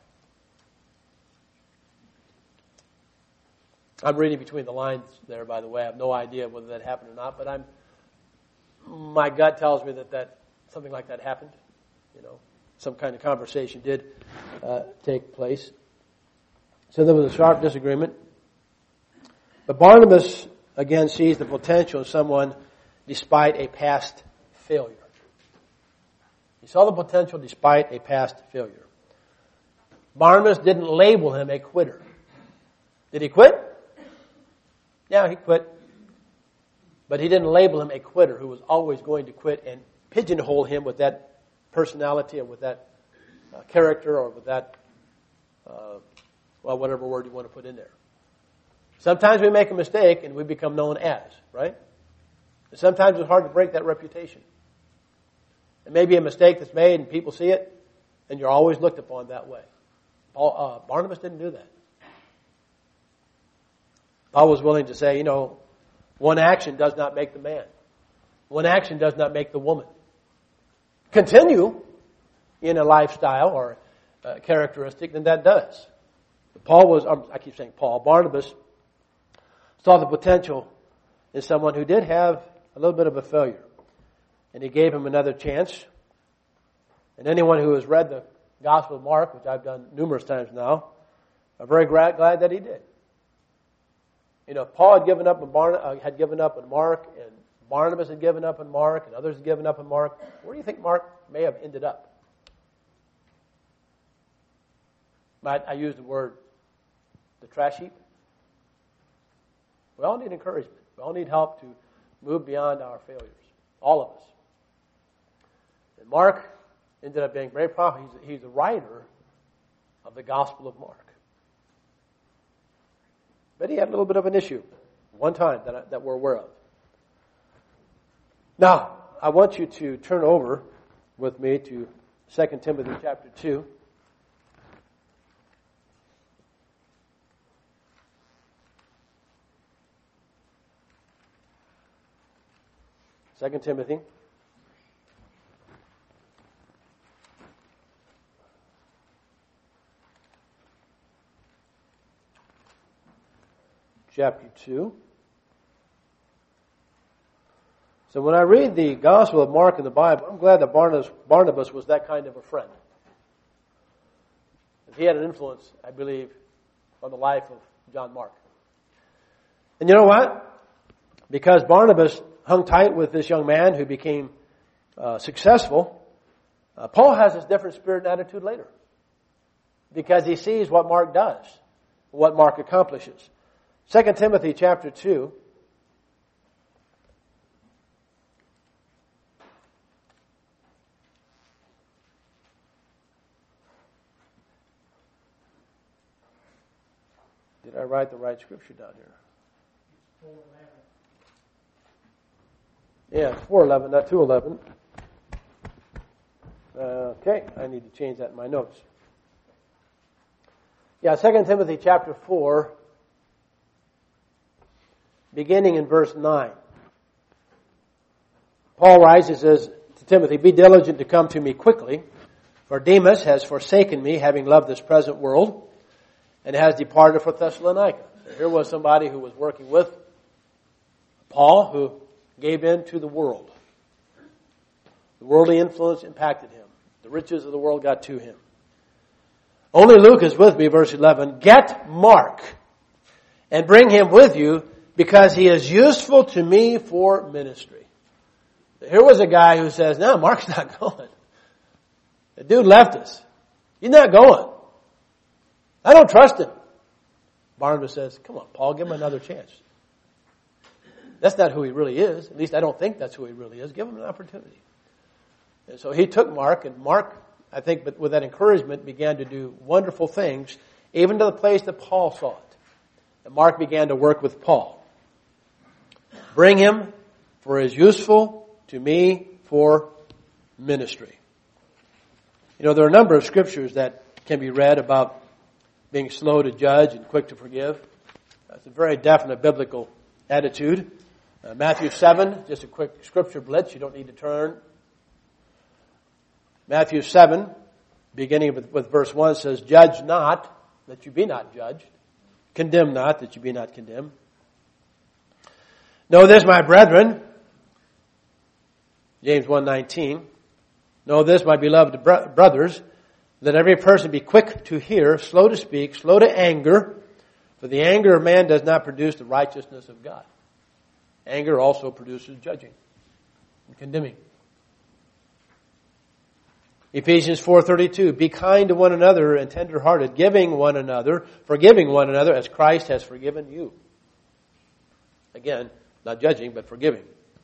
[SPEAKER 1] I'm reading between the lines there, by the way. I have no idea whether that happened or not, but I'm. My gut tells me that, that something like that happened. You know, some kind of conversation did uh, take place. So there was a sharp disagreement. But Barnabas, again, sees the potential of someone despite a past failure. He saw the potential despite a past failure. Barnabas didn't label him a quitter. Did he quit? Yeah, he quit. But he didn't label him a quitter who was always going to quit and pigeonhole him with that personality or with that uh, character or with that, uh, well, whatever word you want to put in there. Sometimes we make a mistake and we become known as, right? And sometimes it's hard to break that reputation. It may be a mistake that's made and people see it, and you're always looked upon that way. Paul, uh, Barnabas didn't do that. Paul was willing to say, you know, one action does not make the man. One action does not make the woman. Continue in a lifestyle or a characteristic, then that does. Paul was, I keep saying Paul, Barnabas saw the potential in someone who did have a little bit of a failure. And he gave him another chance. And anyone who has read the Gospel of Mark, which I've done numerous times now, are very glad, glad that he did. You know, Paul had given up on Barn, uh, had given up on Mark, and Barnabas had given up on Mark, and others had given up on Mark. Where do you think Mark may have ended up? I, I use the word the trash heap. We all need encouragement. We all need help to move beyond our failures. All of us. And Mark ended up being very powerful. He's, he's the writer of the Gospel of Mark. But he had a little bit of an issue one time that, I, that we're aware of. Now, I want you to turn over with me to Second Timothy chapter two. Second Timothy. Chapter two. So when I read the Gospel of Mark in the Bible, I'm glad that Barnabas, Barnabas was that kind of a friend. He had an influence, I believe, on the life of John Mark. And you know what? Because Barnabas hung tight with this young man who became uh, successful, uh, Paul has this different spirit and attitude later. Because he sees what Mark does, what Mark accomplishes. Second Timothy chapter two. Did I write the right scripture down here? Yeah, four eleven, not two eleven. Uh, okay, I need to change that in my notes. Yeah, Second Timothy chapter four, beginning in verse nine. Paul writes, he says to Timothy, "Be diligent to come to me quickly, for Demas has forsaken me, having loved this present world, and has departed for Thessalonica." So here was somebody who was working with Paul, who gave in to the world. The worldly influence impacted him. The riches of the world got to him. "Only Luke is with me," verse eleven. "Get Mark and bring him with you, because he is useful to me for ministry." Here was a guy who says, "No, Mark's not going. The dude left us. He's not going. I don't trust him." Barnabas says, "Come on, Paul, give him another chance. That's not who he really is. At least I don't think that's who he really is. Give him an opportunity." And so he took Mark, and Mark, I think, with that encouragement, began to do wonderful things, even to the place that Paul saw it. And Mark began to work with Paul. "Bring him, for he is useful to me for ministry." You know, there are a number of scriptures that can be read about being slow to judge and quick to forgive. That's a very definite biblical attitude. Uh, Matthew seven, just a quick scripture blitz. You don't need to turn. Matthew seven, beginning with, with verse one, says, "Judge not, that you be not judged. Condemn not, that you be not condemned. Know this, my brethren," James one nineteen, "know this, my beloved bro- brothers, let every person be quick to hear, slow to speak, slow to anger, for the anger of man does not produce the righteousness of God." Anger also produces judging and condemning. Ephesians four thirty-two, "Be kind to one another and tender-hearted, giving one another, forgiving one another as Christ has forgiven you." Again, not judging, but forgiving.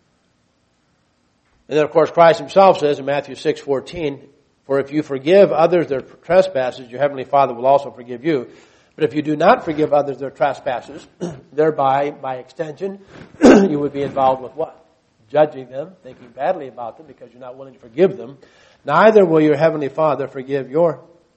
[SPEAKER 1] And then, of course, Christ himself says in Matthew six fourteen, "For if you forgive others their trespasses, your heavenly Father will also forgive you. But if you do not forgive others their trespasses, thereby, by extension, you would be involved with what? Judging them, thinking badly about them because you're not willing to forgive them. Neither will your heavenly Father forgive your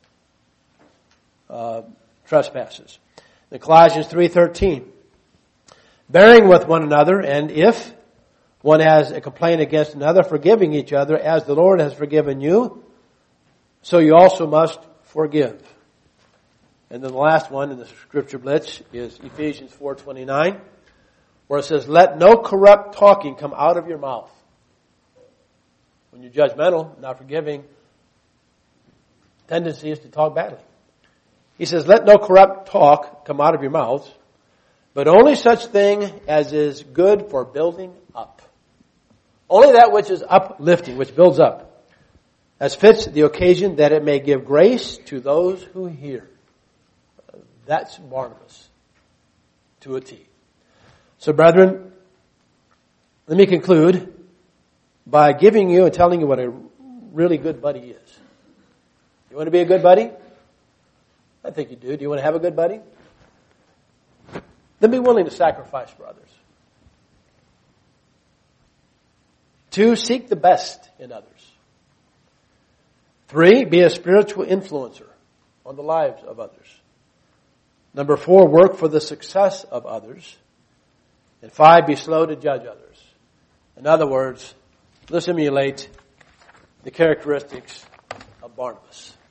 [SPEAKER 1] uh, trespasses." In Colossians three thirteen, "Bearing with one another, and if one has a complaint against another, forgiving each other, as the Lord has forgiven you, so you also must forgive." And then the last one in the scripture blitz is Ephesians four twenty-nine, where it says, "Let no corrupt talking come out of your mouth." When you're judgmental, not forgiving, tendency is to talk badly. He says, "Let no corrupt talk come out of your mouths, but only such thing as is good for building up." Only that which is uplifting, which builds up, as fits the occasion, that it may give grace to those who hear. That's Barnabas to a T. So, brethren, let me conclude by giving you and telling you what a really good buddy is. You want to be a good buddy? I think you do. Do you want to have a good buddy? Then be willing to sacrifice for others. Two, seek the best in others. Three, be a spiritual influencer on the lives of others. Number four, work for the success of others. And five, be slow to judge others. In other words, let's emulate the characteristics of Barnabas.